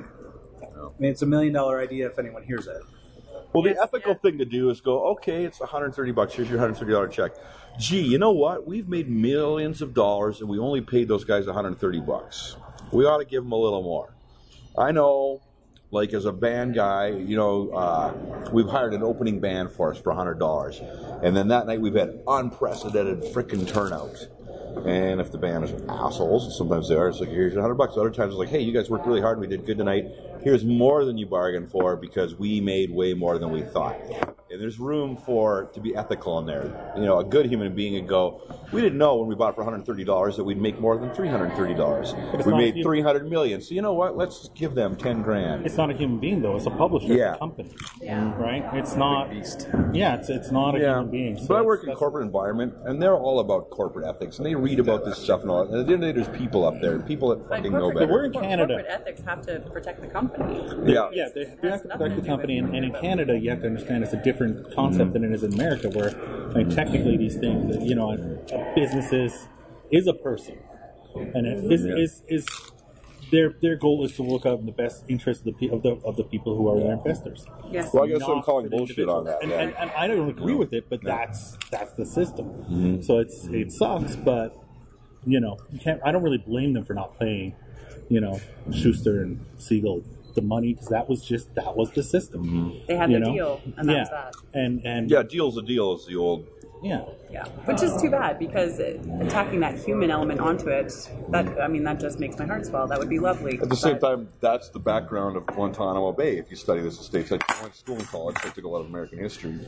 I mean, it's $1 million idea if anyone hears it. Well, the ethical thing to do is go, okay, it's $130. Here's your $130 check. Gee, you know what? We've made millions of dollars, and we only paid those guys $130. We ought to give them a little more. I know, as a band guy, we've hired an opening band for us for $100, and then that night we've had unprecedented frickin' turnout. And if the band is assholes, and sometimes they are, it's like, here's your $100. Other times it's like, hey, you guys worked really hard and we did good tonight. Here's more than you bargained for because we made way more than we thought. And there's room to be ethical in there. You know, a good human being would go, we didn't know when we bought it for $130 that we'd make more than $330. We made $300 million. So you know what? Let's just give them $10,000. It's not a human being though. It's a publisher. It's a company. Yeah. Right? It's not. Yeah, it's not a human being. So but I work in a corporate environment, and they're all about corporate ethics, and they read about this stuff and all that. And at the end of the day, there's people up there, people that fucking know better. We're in Canada. Corporate ethics have to protect the company. Yeah. Yeah, they have to protect the company, and in Canada, you have to understand it's a different concept than it is in America, where technically these things, you know, a business is a person, and it is their goal is to look out in the best interest of the people who are their investors. Yes. Well, I guess I'm calling bullshit on that. And I don't agree with it, but that's the system. So it sucks, but you know, you can't. I don't really blame them for not paying, you know, Schuster and Siegel the money because that was the system. They had the deal, and that was that. And deal's a deal is the old. Yeah, which is too bad because attacking that human element onto it, that just makes my heart swell. That would be lovely. At the same time, that's the background of Guantanamo Bay. If you study this in stateside, I went to school in college, so I took a lot of American history,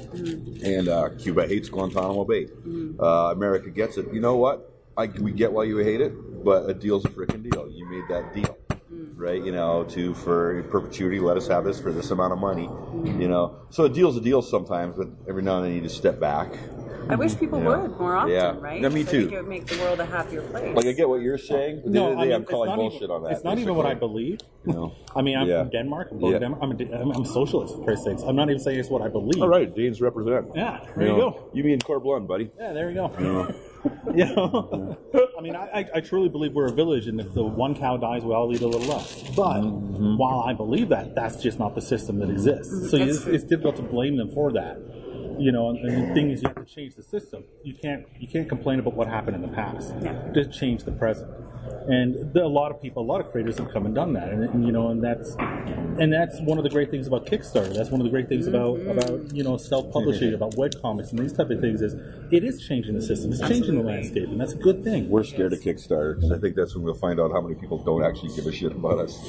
and Cuba hates Guantanamo Bay. America gets it. You know what? We get why you hate it, but a deal's a freaking deal. You made that deal. Right, you know, for perpetuity, let us have this for this amount of money, you know. So a deal's a deal sometimes, but every now and then you just step back. I wish people would more often, right? Yeah, me too. I think it would make the world a happier place. Like, I get what you're saying, but I'm calling bullshit on that. It's not even what I believe. No. I mean, I'm from Denmark. I'm a socialist, for Christ's sakes. I'm not even saying it's what I believe. All right, Danes represent. Yeah, there you go. You mean Cor Blund, buddy. Yeah, there you go. You know, I mean, I truly believe we're a village, and if the one cow dies, we all eat a little less. But while I believe that, that's just not the system that exists. So it's difficult to blame them for that. You know, and the thing is, you have to change the system. You can't complain about what happened in the past. Yeah. Just change the present. And a lot of creators have come and done that, and you know, and that's one of the great things about Kickstarter. That's one of the great things about you know, self-publishing, about webcomics and these type of things. Is it is changing the system, it's changing the landscape, and that's a good thing. We're scared of Kickstarter because I think that's when we'll find out how many people don't actually give a shit about us.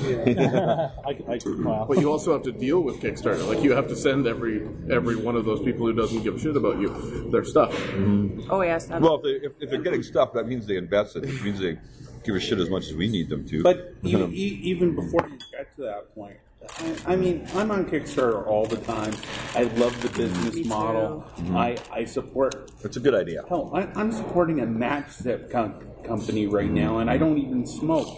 But you also have to deal with Kickstarter. Like, you have to send every one of those people who doesn't give a shit about you their stuff. Oh yes. Well, if they're getting stuff, that means they invested. It means they give a shit as much as we need them to. But even before you get to that point, I mean, I'm on Kickstarter all the time. I love the business model. I support. It's a good idea. Hell, I'm supporting a matchstick company right now, and I don't even smoke.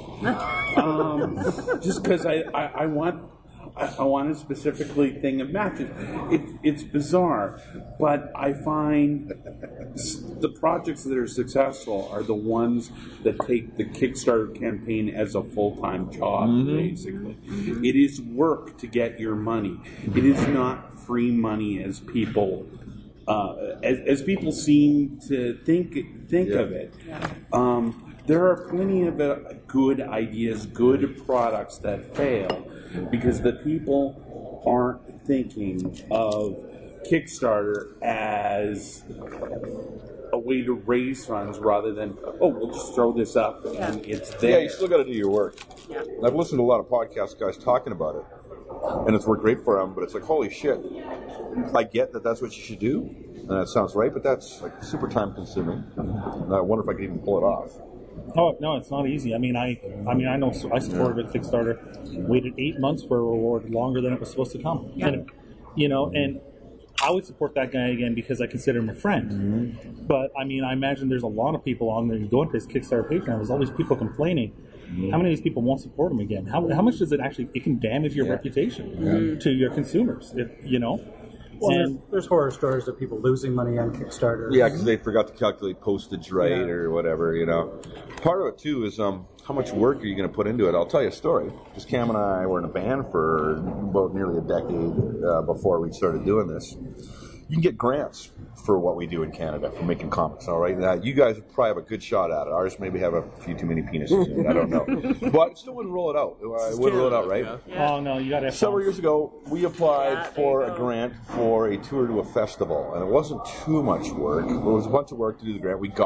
Just because I want a specifically thing of matches. It's bizarre, but I find the projects that are successful are the ones that take the Kickstarter campaign as a full-time job, basically. It is work to get your money. It is not free money as people as people seem to think of it. There are plenty of good ideas, good products that fail because the people aren't thinking of Kickstarter as a way to raise funds rather than, we'll just throw this up and it's there. Yeah, you still got to do your work. Yeah. I've listened to a lot of podcast guys talking about it, and it's worked great for them, but it's like, holy shit, I get that that's what you should do, and that sounds right, but that's like super time consuming. And I wonder if I could even pull it off. Oh no, it's not easy. I mean, I know I supported a Kickstarter, waited 8 months for a reward, longer than it was supposed to come. Yeah. And, you know, and I would support that guy again because I consider him a friend. But I mean, I imagine there's a lot of people on there going to his Kickstarter page now. There's all these people complaining. How many of these people won't support him again? How much does it actually? It can damage your reputation to your consumers. If you know. Well, there's horror stories of people losing money on Kickstarter. Yeah, because they forgot to calculate postage right or whatever, you know. Part of it, too, is how much work are you going to put into it? I'll tell you a story. Because Cam and I were in a band for about nearly a decade before we started doing this. You can get grants for what we do in Canada for making comics, all right? Now, you guys probably have a good shot at it. Ours maybe have a few too many penises in it. I don't know. But it still wouldn't roll it out. It wouldn't roll it out, right? Yeah. Oh, no, you got to have Several years ago, we applied for a grant for a tour to a festival, and it wasn't too much work. It was a bunch of work to do the grant. We got it.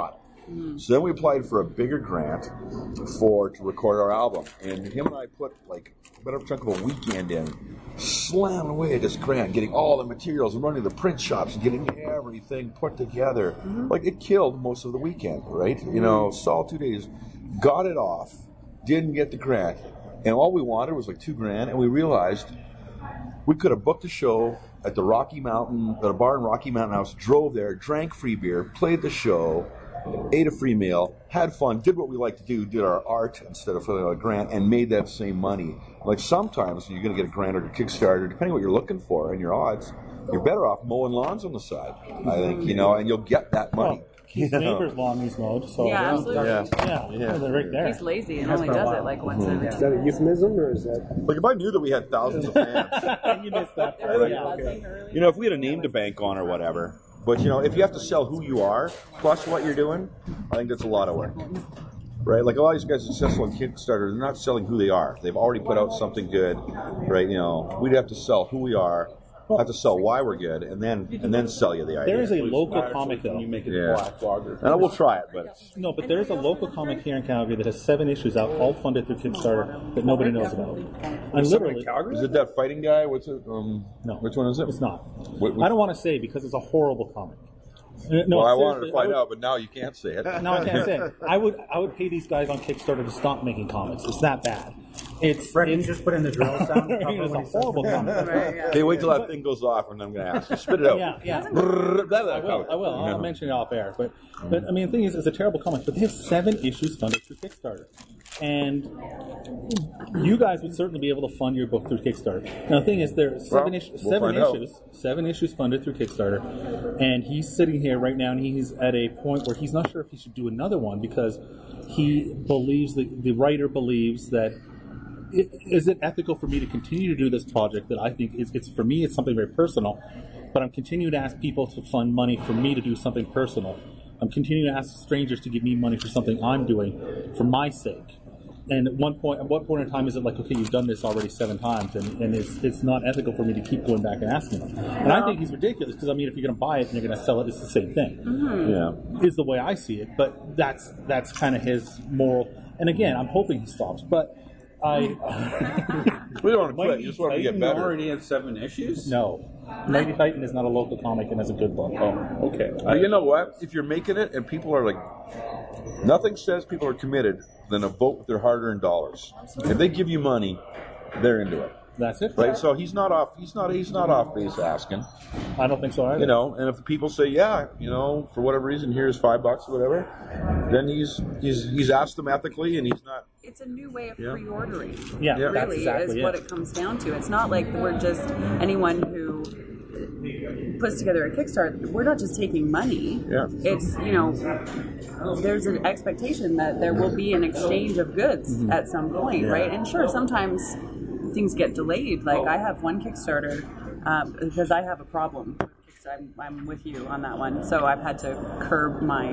So then we applied for a bigger grant to record our album. And him and I put like a better chunk of a weekend in, slamming away at this grant, getting all the materials and running the print shops and getting everything put together. Like it killed most of the weekend, right? You know, saw 2 days, got it off, didn't get the grant. And all we wanted was like $2,000. And we realized we could have booked a show at the Rocky Mountain, at a bar in Rocky Mountain House, drove there, drank free beer, played the show, ate a free meal, had fun, did what we like to do, did our art instead of filling out a grant, and made that same money. Like sometimes you're going to get a grant or a Kickstarter, depending on what you're looking for and your odds, you're better off mowing lawns on the side, I think, you know, and you'll get that money. His neighbor's lawn is mowed, so Yeah, absolutely. yeah, they're right there. He's lazy and only does it like once every. Is that a euphemism or is that? Like if I knew that we had thousands of fans, You missed that part. Right. Yeah. you know, if we had a name to bank on or whatever, but you know, if you have to sell who you are plus what you're doing, I think that's a lot of work. Right? Like a lot of these guys successful in Kickstarter, they're not selling who they are. They've already put out something good, right? You know, we'd have to sell who we are, have to sell why we're good, and then sell you the idea. There is a local comic though. You make it black blogger. And we'll try it, but No, but there is a local comic here in Calgary that has 7 issues out, all funded through Kickstarter that nobody knows about. And literally, is it that fighting guy? What's it? No, which one is it? It's not. What- I don't want to say because it's a horrible comic. No, well, I wanted seriously, to find out, but now you can't say it. No, I can't say it. I would pay these guys on Kickstarter to stop making comics. It's that bad. Brett, you just put in the drill sound. It's a horrible comic. Hey, wait till that thing goes off, and I'm going to ask you. Spit it out. Yeah. I will. I'll mention it off air. But I mean, the thing is, it's a terrible comic. But they have 7 issues funded through Kickstarter, and you guys would certainly be able to fund your book through Kickstarter. Now, the thing is, there are 7 issues funded through Kickstarter, and he's sitting here right now, and he's at a point where he's not sure if he should do another one because he believes the writer believes that. Is it ethical for me to continue to do this project that I think it's for me, it's something very personal, but I'm continuing to ask people to fund money for me to do something personal. I'm continuing to ask strangers to give me money for something I'm doing for my sake. And at what point in time is it like, okay, you've done this already 7 times, and it's not ethical for me to keep going back and asking them. And I think he's ridiculous because I mean, if you're going to buy it and you're going to sell it, it's the same thing. Yeah, is the way I see it. But that's kind of his moral. And again, I'm hoping he stops, but. We don't want to quit. You just want to get better. Already had 7 issues? No. Mighty Titan is not a local comic and has a good book. Oh, okay. You know what? If you're making it and people are like, nothing says people are committed than a vote with their hard-earned dollars. If they give you money, they're into it. That's it, right? So he's not off base asking. I don't think so either. You know, and if the people say, yeah, you know, for whatever reason, here's $5 or whatever, then he's asked them ethically, and he's not. It's a new way of pre-ordering. Yeah, really that's exactly is what it comes down to. It's not like we're just anyone who puts together a Kickstarter. We're not just taking money. Yeah. It's, you know, there's an expectation that there will be an exchange of goods at some point, right? And sure, sometimes things get delayed. Like I have one Kickstarter because I have a problem. I'm with you on that one. So I've had to curb my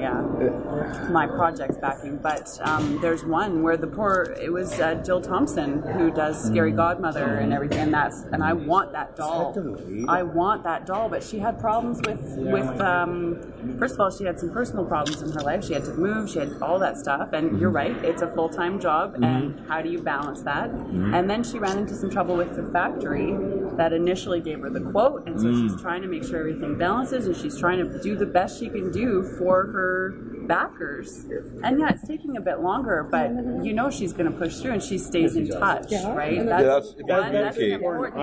my project's backing. But there's one where it was Jill Thompson who does Scary Godmother and everything, and I want that doll. I want that doll, but she had problems with first of all, she had some personal problems in her life. She had to move. She had all that stuff. And you're right, it's a full-time job. And how do you balance that? And then she ran into some trouble with the factory that initially gave her the quote, and so she's trying to make sure everything balances, and she's trying to do the best she can do for her backers. And yeah, it's taking a bit longer, but you know she's going to push through, and she stays in touch, right? That's important.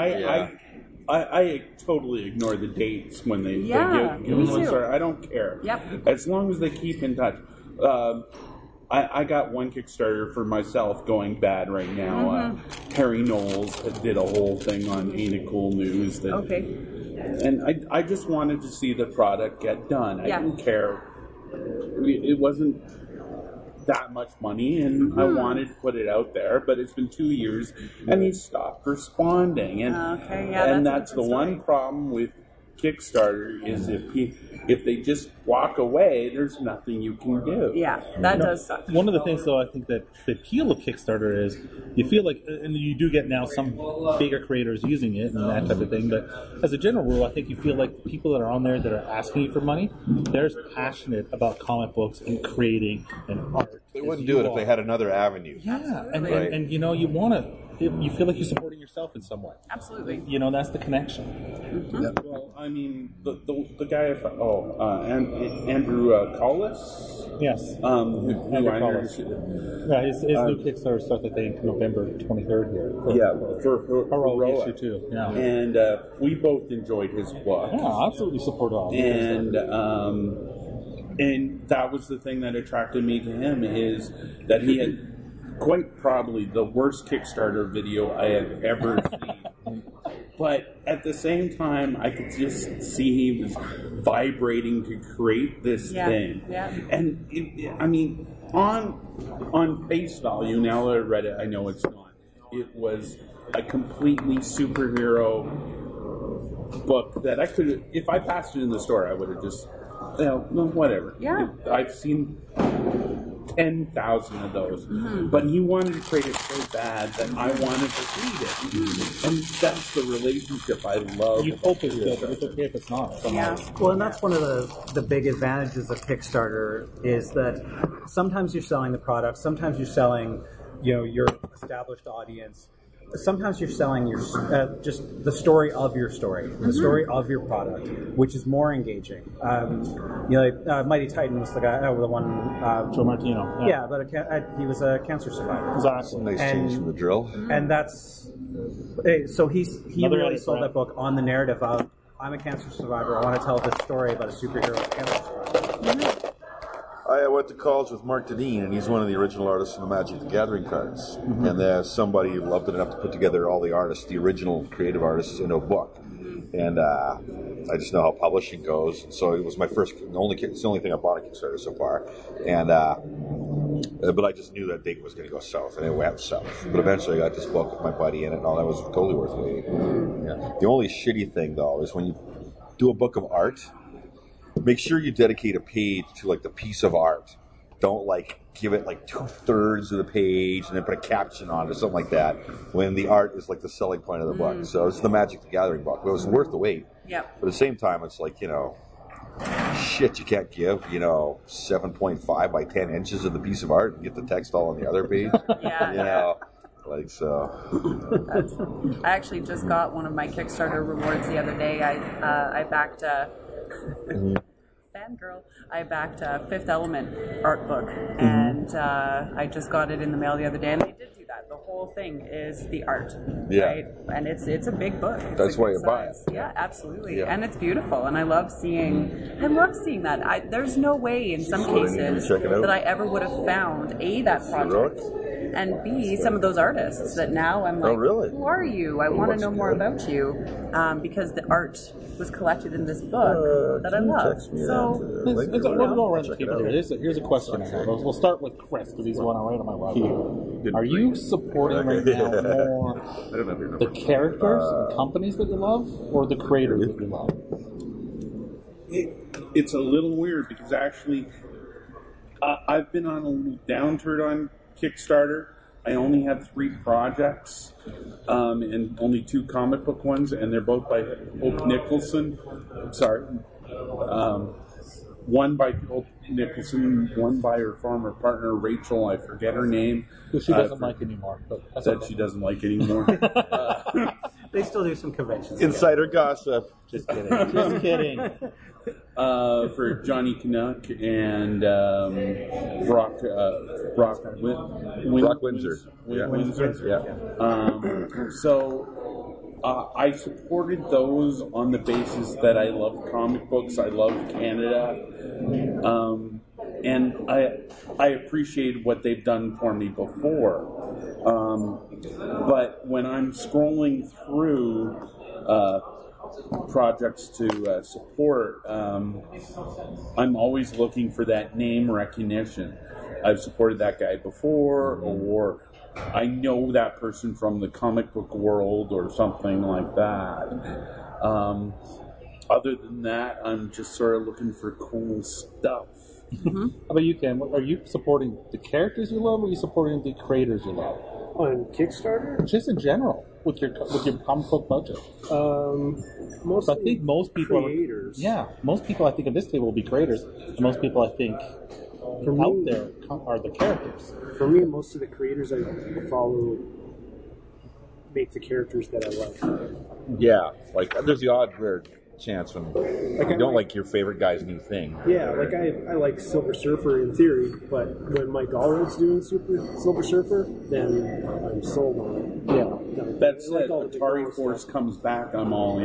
I totally ignore the dates when they give me one. I don't care. Yep. As long as they keep in touch. I got one Kickstarter for myself going bad right now. Harry Knowles did a whole thing on Ain't It Cool News. And I just wanted to see the product get done. I didn't care. It wasn't that much money, and I wanted to put it out there, but it's been 2 years, and he stopped responding. And, and that's the one problem with Kickstarter is if they just walk away, there's nothing you can do. Yeah, that does suck. One of the things, though, I think that the appeal of Kickstarter is you feel like, and you do get now some bigger creators using it and that type of thing, but as a general rule, I think you feel like people that are on there that are asking you for money, they're passionate about comic books and creating and art. They wouldn't do it if they had another avenue. Yeah, and you know, you want to. You feel like you're supporting yourself in some way. Absolutely. You know, that's the connection. Mm-hmm. Yeah. Well, I mean, the guy, Andrew Collis? Yes. Andrew Collis. Yeah, his new Kickstarter starts, I think, November 23rd here. For Heroic issue 2. Yeah. And we both enjoyed his book. Yeah, absolutely support all. And that was the thing that attracted me to him, is that he had quite probably the worst Kickstarter video I have ever seen. But at the same time, I could just see he was vibrating to create this thing. Yeah. And I mean, on face value, now that I read it, I know it's not. It was a completely superhero book that I could, if I passed it in the store, I would have just, whatever. Yeah. I've seen 10,000 of those. Mm-hmm. But he wanted to create it so bad that I wanted to read it. Mm-hmm. And that's the relationship I love. You hope it's good, but it's okay if it's not. Yeah. Well, and that's one of the big advantages of Kickstarter is that sometimes you're selling the product, sometimes you're selling, your established audience. Sometimes you're selling your just the story of your story, the story of your product, which is more engaging. Mighty Titan was the guy, the one. Joe Martino. Yeah, but he was a cancer survivor. Exactly. Nice change from the drill. And that's so he really sold that book on the narrative of I'm a cancer survivor. I want to tell this story about a superhero cancer survivor. I went to college with Mark Deneen, and he's one of the original artists from the Magic the Gathering cards. Mm-hmm. And there's somebody who loved it enough to put together all the artists, the original creative artists, in a book. And I just know how publishing goes. So it was my first, it's the only thing I bought on Kickstarter so far. And but I just knew that date was going to go south, and it went south. But eventually I got this book with my buddy in it, and all that was totally worth waiting. Yeah. The only shitty thing, though, is when you do a book of art, make sure you dedicate a page to the piece of art. Don't give it 2/3 of the page and then put a caption on it or something like that when the art is the selling point of the book. So it's the Magic the Gathering book. It was worth the wait. Yeah. But at the same time, it's shit, you can't give 7.5 by 10 inches of the piece of art and get the text all on the other page. Yeah. So. I actually just got one of my Kickstarter rewards the other day. I backed fangirl. I backed a Fifth Element art book, and I just got it in the mail the other day, and they did do that. The whole thing is the art, right? And it's a big book. That's why you buy it. Yeah, absolutely, and it's beautiful, and I love seeing that. There's no way in some cases that I ever would have found that project. And B, some of those artists that now I'm like, who are you? I want to know more about you, because the art was collected in this book that I love. So, we'll go around the table here. Here's a question I have. We'll start with Chris, because he's the one right on my right. Are you supporting right now more the characters and companies that you love, or the creators that you love? It's a little weird, because actually, I've been on a little downturn on Kickstarter. I only have 3 projects, and only 2 comic book ones, and they're both by Hope Nicholson. One by Hope Nicholson, one by her former partner Rachel. I forget her name. Who she doesn't like anymore. But she doesn't like anymore. They still do some conventions. Insider gossip. Just kidding. Just kidding. For Johnny Canuck and Brock Windsor. So I supported those on the basis that I love comic books, I love Canada, and I appreciate what they've done for me before. But when I'm scrolling through projects to support, I'm always looking for that name recognition. I've supported that guy before, or I know that person from the comic book world or something like that. other than that, I'm just sort of looking for cool stuff. How about you, Ken? Are you supporting the characters you love, or are you supporting the creators you love? On Kickstarter? Just in general, with your comic book budget. Most I think most people creators. Most people I think at this table will be creators, and most people I think out there are the characters. For me, most of the creators I follow make the characters that I like. Yeah, like there's the odd rare chance when you don't like your favorite guy's new thing. Yeah, like I like Silver Surfer in theory, but when Mike Allred's doing Silver Surfer, then I'm sold on it. Yeah. That said, Atari Force comes back, I'm all in.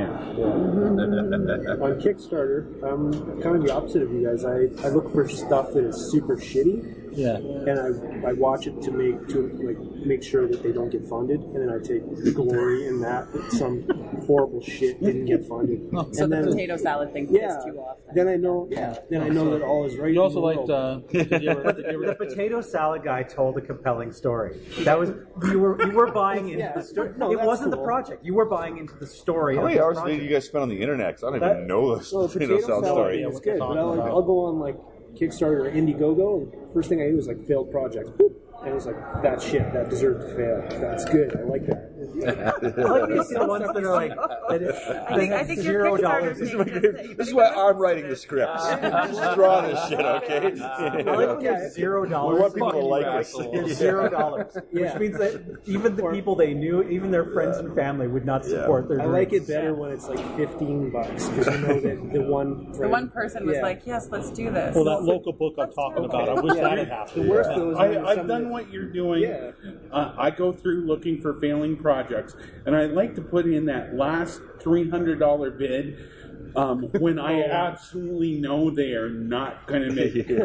On Kickstarter, I'm kind of the opposite of you guys. I look for stuff that is super shitty. Yeah. And I watch it to make sure that they don't get funded, and then I take glory in that some horrible shit didn't get funded. So and the then, potato salad thing pissed you off. Then I know. Then I know that all is right. You also in the liked. world. The potato salad guy told a compelling story. That was you were buying into the story. No, it that's wasn't cool. the project. You were buying into the story. How of many the hours project. did you guys spend on the internet? 'Cause I don't even know this potato salad story. It's good, but I'll go on like Kickstarter or Indiegogo, and first thing I do is like failed projects. Boop. And it was like, that shit, that deserved to fail. That's good. I like that. I like when you see the ones that are like, I think your $0. This is why I'm writing the scripts. Just draw this shit, okay? I like when there's $0. We want people to like us. There's $0, which means that even the people they knew, even their friends and family, would not support their I dreams. like it better when it's like $15 because you know that the one person was like, yes, let's do this. Well, that local book I'm talking about, I wish that had happened. The worst though is when I've done what you're doing. Yeah. I go through looking for failing projects, and I like to put in that last $300 bid when I absolutely know they are not going to make it.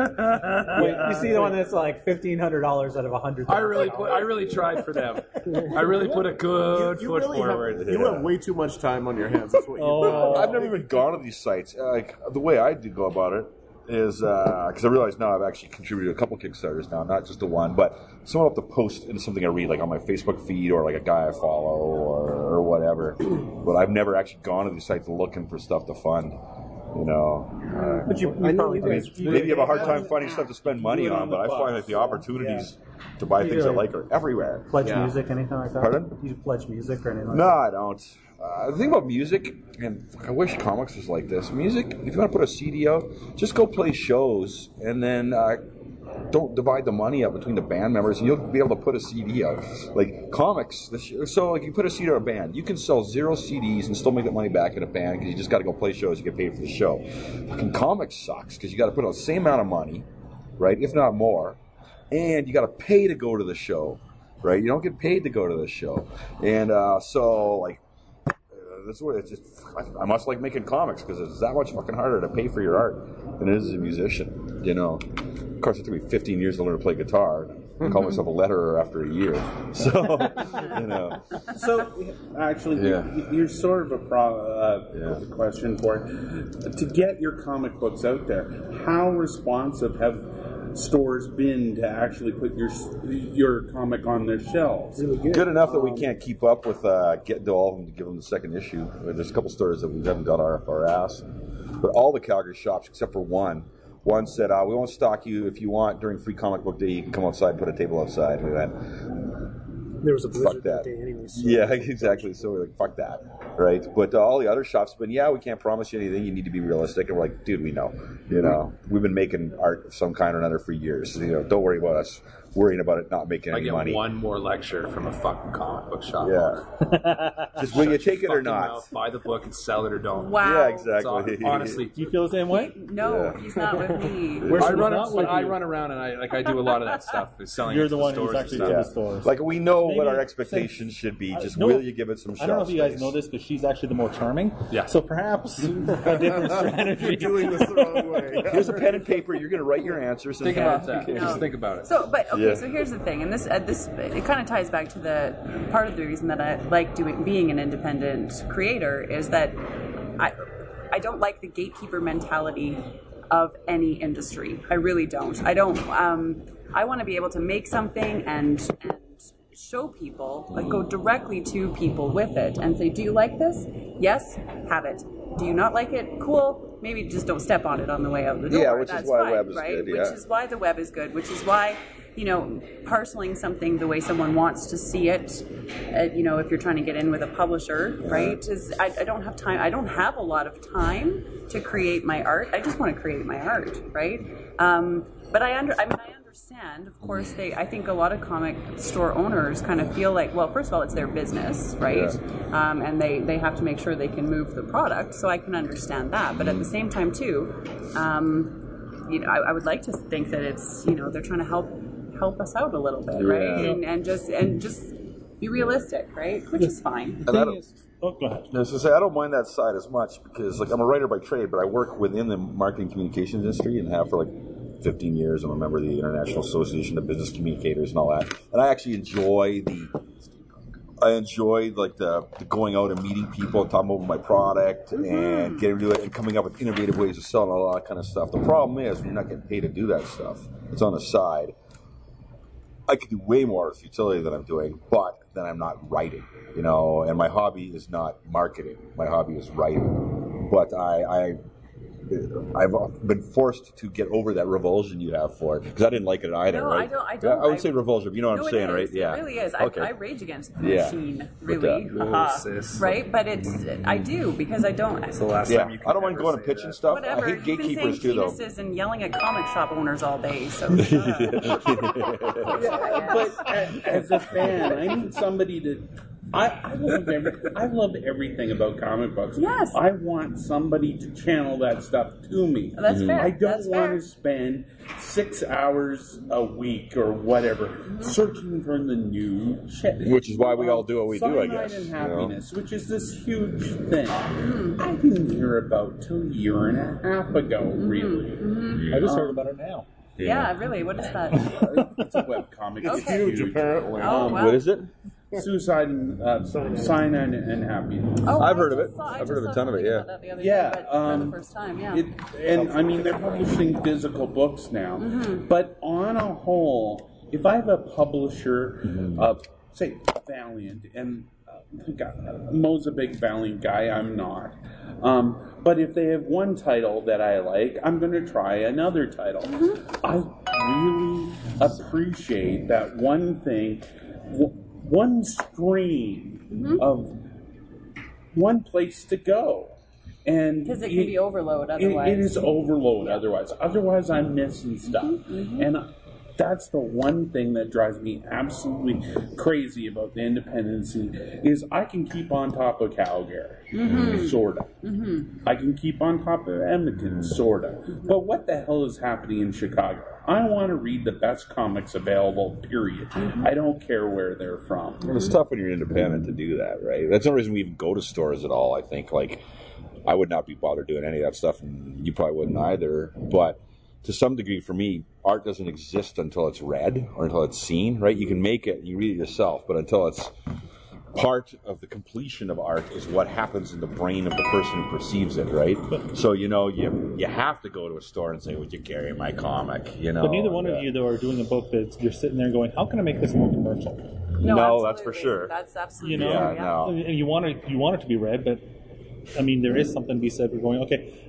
Wait, you see the one that's like $1,500 out of $100,000. I really tried for them. I really put a good foot forward. You have way too much time on your hands. That's what you I've never even gone to these sites. Like the way I do go about it is because I realize now I've actually contributed a couple Kickstarters now, not just the one, but someone will have to post into something I read, like on my Facebook feed or like a guy I follow or whatever. But I've never actually gone to these sites looking for stuff to fund. You know, But you probably maybe you have a hard time finding stuff to spend money on, but I find that the opportunities to buy things I like are everywhere. Pledge music, anything like that? Pardon? You pledge music or anything like No, that? I don't. The thing about music, and I wish comics was like this. Music, if you want to put a CD out, just go play shows, and then don't divide the money up between the band members, and you'll be able to put a CD out. Like comics, so like you put a CD out of a band, you can sell 0 CDs and still make that money back in a band because you just got to go play shows, you get paid for the show. Fucking comics sucks because you got to put out the same amount of money, right, if not more, and you got to pay to go to the show, right? You don't get paid to go to the show, and so like. That's what it's just. I must like making comics because it's that much fucking harder to pay for your art than it is as a musician. You know, of course, it took me 15 years to learn to play guitar. I call myself a letterer after a year. So, you know. So, actually, here's sort of a question for it. To get your comic books out there, how responsive have stores been to actually put your comic on their shelves? Really good enough that we can't keep up with getting to all of them to give them the second issue. There's a couple stores that we haven't got our ass, but all the Calgary shops except for one said we won't stock you. If you want during Free Comic Book Day, you can come outside and put a table outside. We went, there was a blizzard fuck that day anyway. So yeah, exactly. So we're like, fuck that, right? But all the other shops have been, we can't promise you anything. You need to be realistic. And we're like, dude, we know. You know, we've been making art of some kind or another for years. You know, don't worry about us worrying about it not making any money. I get one more lecture from a fucking comic book shop. Yeah. Just will you take it or not? Mouth, buy the book and sell it or don't. Wow. Yeah, exactly. So, honestly, do you feel the same way? No, he's not with me. I run around and I do a lot of that stuff. Is selling. You're it the to one stores who's actually and to stuff. the stores. Like we know what our expectations should be. Just will you give it some shelf I don't know if you guys space? know this, but she's actually the more charming. Yeah. So perhaps a different strategy. You're doing this the wrong way. Here's a pen and paper. You're going to write your answers. Think about that. Just think about it. So, but okay. So here's the thing, and this it kind of ties back to the part of the reason that I like being an independent creator is that I don't like the gatekeeper mentality of any industry. I really don't. I don't. I want to be able to make something and show people, like go directly to people with it and say, do you like this? Yes, have it. Do you not like it? Cool. Maybe just don't step on it on the way out the door. Yeah, which That's is why fine, web is right? good. Yeah. Which is why the web is good. Which is why, parceling something the way someone wants to see it, if you're trying to get in with a publisher, right? I don't have time. I don't have a lot of time to create my art. I just want to create my art, right? But I understand. Of course, I think a lot of comic store owners kind of feel like, well, first of all, it's their business, right? Yeah. And they have to make sure they can move the product. So I can understand that. But at the same time, too, I would like to think that it's they're trying to help us out a little bit, right? And just be realistic, right? Which is fine. Go ahead. I was to say, I don't mind that side as much because, I'm a writer by trade, but I work within the marketing communications industry and have for 15 years. I'm a member of the International Association of Business Communicators and all that. And I actually enjoy the going out and meeting people and talking about my product and getting to it and coming up with innovative ways of selling all that kind of stuff. The problem is when you're not getting paid to do that stuff. It's on the side. I could do way more with utility than I'm doing, but then I'm not writing, and my hobby is not marketing. My hobby is writing. But I've been forced to get over that revulsion you have for it because I didn't like it either. No, right? I don't. I would say revulsion. You know what I'm saying, right? Yeah, it really is. Okay. I rage against the machine, really. Sis. Right, but I do because I don't. It's the last time you can I don't mind going and pitching stuff. Whatever. I hate gatekeepers too, though. And yelling at comic shop owners all day. So. But as a fan, I need somebody to. I love everything about comic books. Yes. I want somebody to channel that stuff to me. That's fair. I don't want to spend 6 hours a week or whatever searching for the new shit. Which is why we all do what we do, I guess. Cyanide and Happiness, which is this huge thing. I didn't hear about till a year and a half ago, really. I just heard about it now. Yeah, really. What is that? It's a webcomic. Okay. It's huge, apparently. Oh, wow. What is it? Suicide and Cyanide and Happiness. Oh, I've heard of it. I've heard of a ton of it, yeah. Day, for the first time, yeah. They're publishing physical books now. But on a whole, if I have a publisher of, say, Valiant, and Mo's a big Valiant guy, I'm not. But if they have one title that I like, I'm going to try another title. I really appreciate that one thing, one stream of one place to go. Because it can be overload otherwise. It is overload otherwise. Otherwise, I'm missing stuff. And that's the one thing that drives me absolutely crazy about the independency is I can keep on top of Calgary, sort of. I can keep on top of Edmonton, sort of. But what the hell is happening in Chicago? I want to read the best comics available, period. I don't care where they're from. Well, it's tough when you're independent to do that, right? That's the reason we even go to stores at all, I think. I would not be bothered doing any of that stuff, and you probably wouldn't either. But to some degree, for me, art doesn't exist until it's read or until it's seen, right? You can make it and you read it yourself, but until it's part of the completion of art is what happens in the brain of the person who perceives it, right? So, you have to go to a store and say, would you carry my comic? But neither one of you, though, are doing a book that you're sitting there going, how can I make this more commercial? No, that's for sure. That's absolutely no. And you want it to be read, but there is something to be said for going, okay,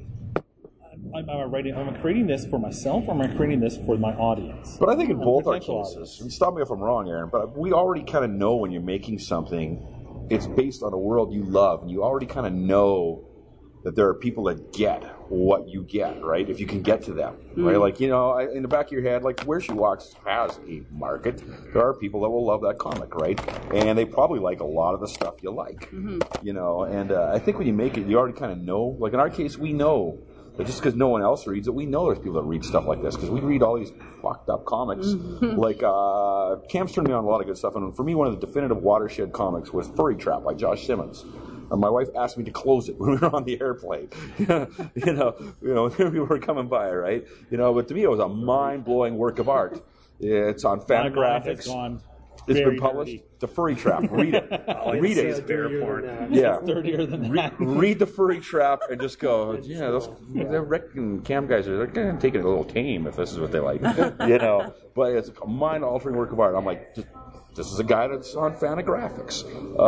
am I creating this for myself or am I creating this for my audience? But I think in both our cases, and stop me if I'm wrong, Aaron, but we already kind of know when you're making something, it's based on a world you love, and you already kind of know that there are people that get what you get, right? If you can get to them, right? In the back of your head, Where She Walks has a market. There are people that will love that comic, right? And they probably like a lot of the stuff you like, and I think when you make it, you already kind of know. Like in our case, we know that just because no one else reads it, we know there's people that read stuff like this because we read all these fucked up comics. Cam's turned me on a lot of good stuff, and for me, one of the definitive watershed comics was Furry Trap by Josh Simmons. And my wife asked me to close it when we were on the airplane. People were coming by, right? But to me, it was a mind-blowing work of art. It's on Fantagraphics. It's been published. Dirty. The Furry Trap. Read it. Read it. It's bear porn. Yeah. It's dirtier than that. Read The Furry Trap and just go, those Rick and Cam guys they're kind of taking it a little tame if this is what they like. But it's a mind-altering work of art. I'm like, just This is a guy that's on Fantagraphics.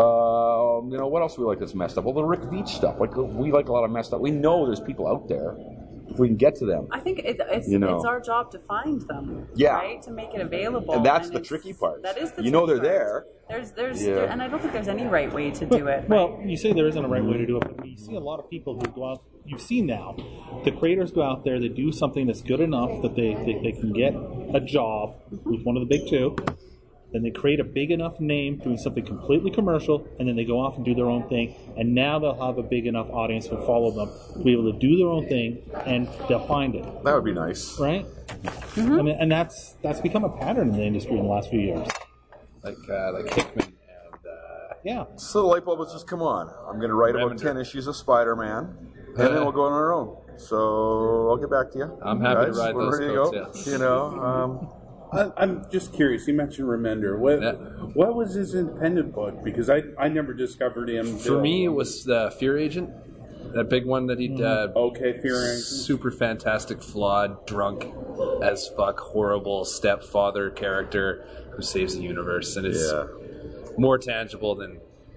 What else we like that's messed up? Well, the Rick Veitch stuff. Like we like a lot of messed up. We know there's people out there. If we can get to them, I think it's our job to find them. Yeah. Right, to make it available. And that's the tricky part. That is the they're tricky there. There, and I don't think there's any right way to do it. Well, you say there isn't a right way to do it, but you see a lot of people who go out. You've seen now, the creators go out there, they do something that's good enough that they can get a job with one of the big two. Then they create a big enough name doing something completely commercial, and then they go off and do their own thing. And now they'll have a big enough audience who follow them to be able to do their own thing, and they'll find it. That would be nice, right? Mm-hmm. I mean, and that's become a pattern in the industry in the last few years. Like Hickman and yeah. So the light bulb was just, come on, I'm going to write about 10 issues of Spider-Man, and then we'll go on our own. So I'll get back to you. I'm happy to ride those coats. Yeah. I'm just curious. You mentioned Remender. What was his independent book? Because I never discovered him. For me, it was the Fear Agent, that big one that he did. Okay, Fear Agent. Super fantastic, flawed, drunk as fuck, horrible stepfather character who saves the universe, and it's more tangible than.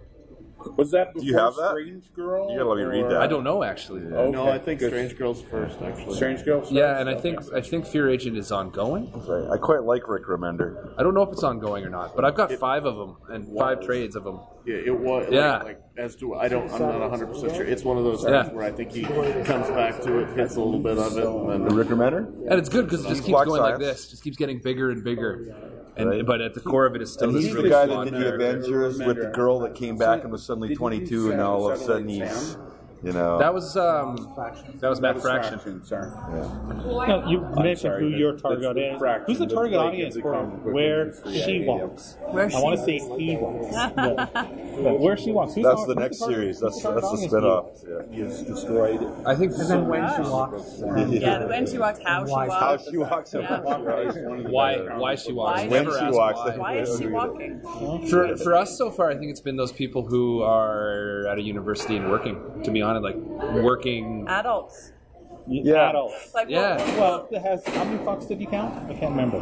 Was that before Do you have that? Strange Girl? You gotta let me read that. I don't know actually. Yeah. Okay. No, I think Strange Girl's first actually. Strange Girl's first? Yeah, and I think Fear Agent is ongoing. Right. I quite like Rick Remender. I don't know if it's ongoing or not, but I've got 5 of them and 5 trades of them. Yeah, it was. Yeah. I'm not 100% sure. It's one of those things where I think he comes back to it, hits a little bit of it, and then Rick Remender. And it's good because it just keeps going like this, just keeps getting bigger and bigger. And but at the core of it is still And this he's really the guy that flawed did the character. Avengers with the girl that came back and was suddenly 22, and now all of a sudden he's, That was Matt Fraction. Sorry. No, you mentioned who your target audience is. Who's the target audience for Where She Walks? I want to say He Walks. But Where She Walks. That's the next series. That's the spin-off. He has destroyed it. I think. And then When She Walks. Yeah, When She Walks, How She Walks. How She Walks. Why She Walks. When She Walks. Why is she walking? For us so far, I think it's been those people who are at a university and working. To be honest, like working adults. Yeah. Adults. Like, Well, it has how many fucks did you count? I can't remember.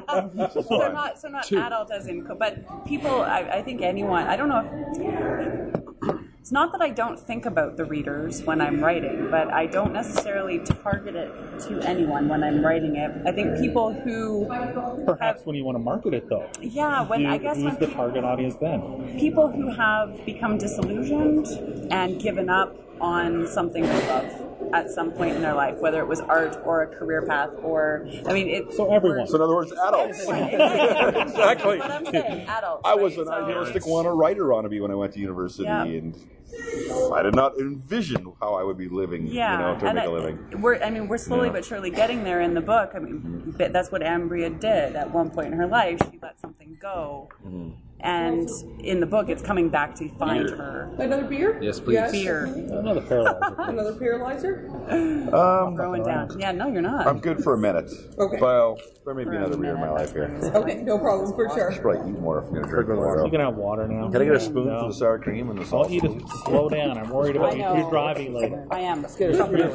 so not adult as in, but people. I think anyone. I don't know. It's not that I don't think about the readers when I'm writing, but I don't necessarily target it to anyone when I'm writing it. I think people who perhaps when you want to market it though. Yeah, who's the target audience then? People who have become disillusioned and given up on something they love at some point in their life, whether it was art or a career path or, So everyone. So in other words, adults. Exactly. What I'm saying, adults. I was an idealistic writer on to be when I went to university, and I did not envision how I would be living, to make a living. We're slowly but surely getting there in the book. That's what Ambria did at one point in her life. She let something go. And in the book, it's coming back to find her. Another beer? Yes, please. Beer. Another paralyzer. Another paralyzer? Throwing down. Yeah, no, you're not. I'm good for a minute. Okay. Well, there may be another beer in my life here. Okay, no problem, for sure. I should probably eat more if I'm going to drink more. You can have water now. Can I get a spoon for the sour cream and the salt? I'll eat it. Slow down. I'm worried about you driving later. I am. Spoon,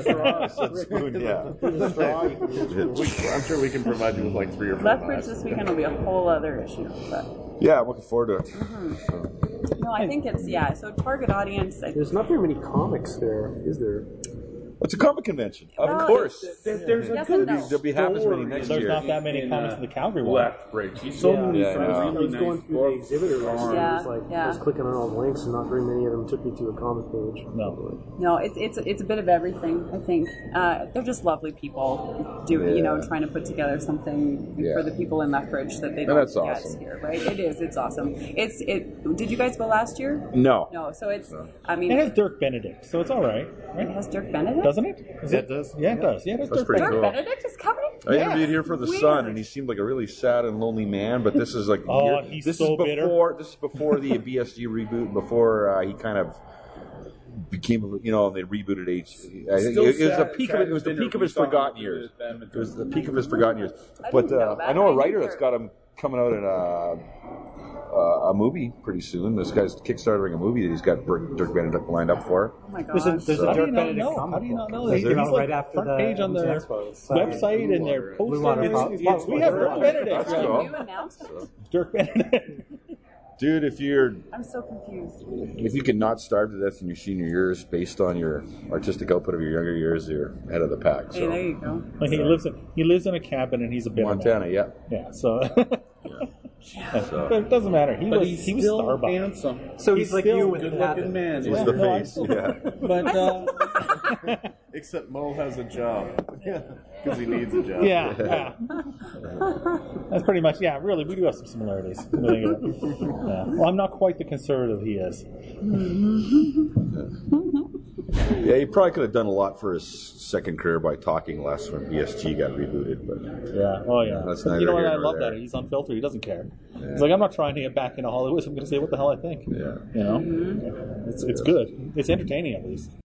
yeah. I'm sure we can provide you with like 3 or 4. Lethbridge this weekend will be a whole other issue. But. Yeah, I'm looking forward to it. No, I think it's, so target audience. There's not very many comics there, is there? It's a comic convention. Of course. There's a Yes good and no. There'll be half as many next There's year. not that many comics in the Calgary one. Lethbridge. So many Yeah, friends. I I know. was going through the exhibitor last year. Yeah, It was yeah. I was clicking on all the links, and not very many of them took me to a comic page. No, it's a bit of everything. I think they're just lovely people, trying to put together something for the people in Lethbridge that they don't that's get awesome. here. Right? It is. It's awesome. Did you guys go last year? No. No. So it's. It has Dirk Benedict, so it's all right. It has Dirk Benedict. Doesn't it? It does. Yeah, it does. Yeah, it has That's Dirk pretty Benedict. cool. Benedict is coming. I interviewed here for The Sun, and he seemed like a really sad and lonely man. But this is like he's this so is bitter. before this is before the BSG reboot. Before he kind of became, they rebooted it was the peak of his forgotten years. It was the peak of his forgotten years. But I know a writer that's got him coming out in a movie pretty soon. This guy's kickstarting a movie that he's got Dirk Benedict lined up for. Oh my gosh. There's a Dirk Benedict comic. How do you not know book. that? It came out He's right like after front the page on their website and their Blue Water posters. Pop- We have Dirk Benedict. That's Is that cool. a new announcement? Dirk Benedict. Dude, I'm so confused. if you could not starve to death in your senior years based on your artistic output of your younger years, you're ahead of the pack. Hey, there you go. Like he lives in a cabin and he's a bear. Montana, yeah. Yeah, so. But it doesn't matter. He was Starbucks. Handsome. So he's like you with good-looking man. He's the face. Yeah. But Except Mo has a job. Because he needs a job. yeah. That's pretty much, really, we do have some similarities. Well, I'm not quite the conservative he is. Yeah, he probably could have done a lot for his second career by talking less when BSG got rebooted. But that's neither you know what? here I nor love there. that. He's unfiltered. He doesn't care. He's like, I'm not trying to get back into Hollywood. So I'm going to say what the hell I think. Yeah. You know, it's good. It's entertaining at least.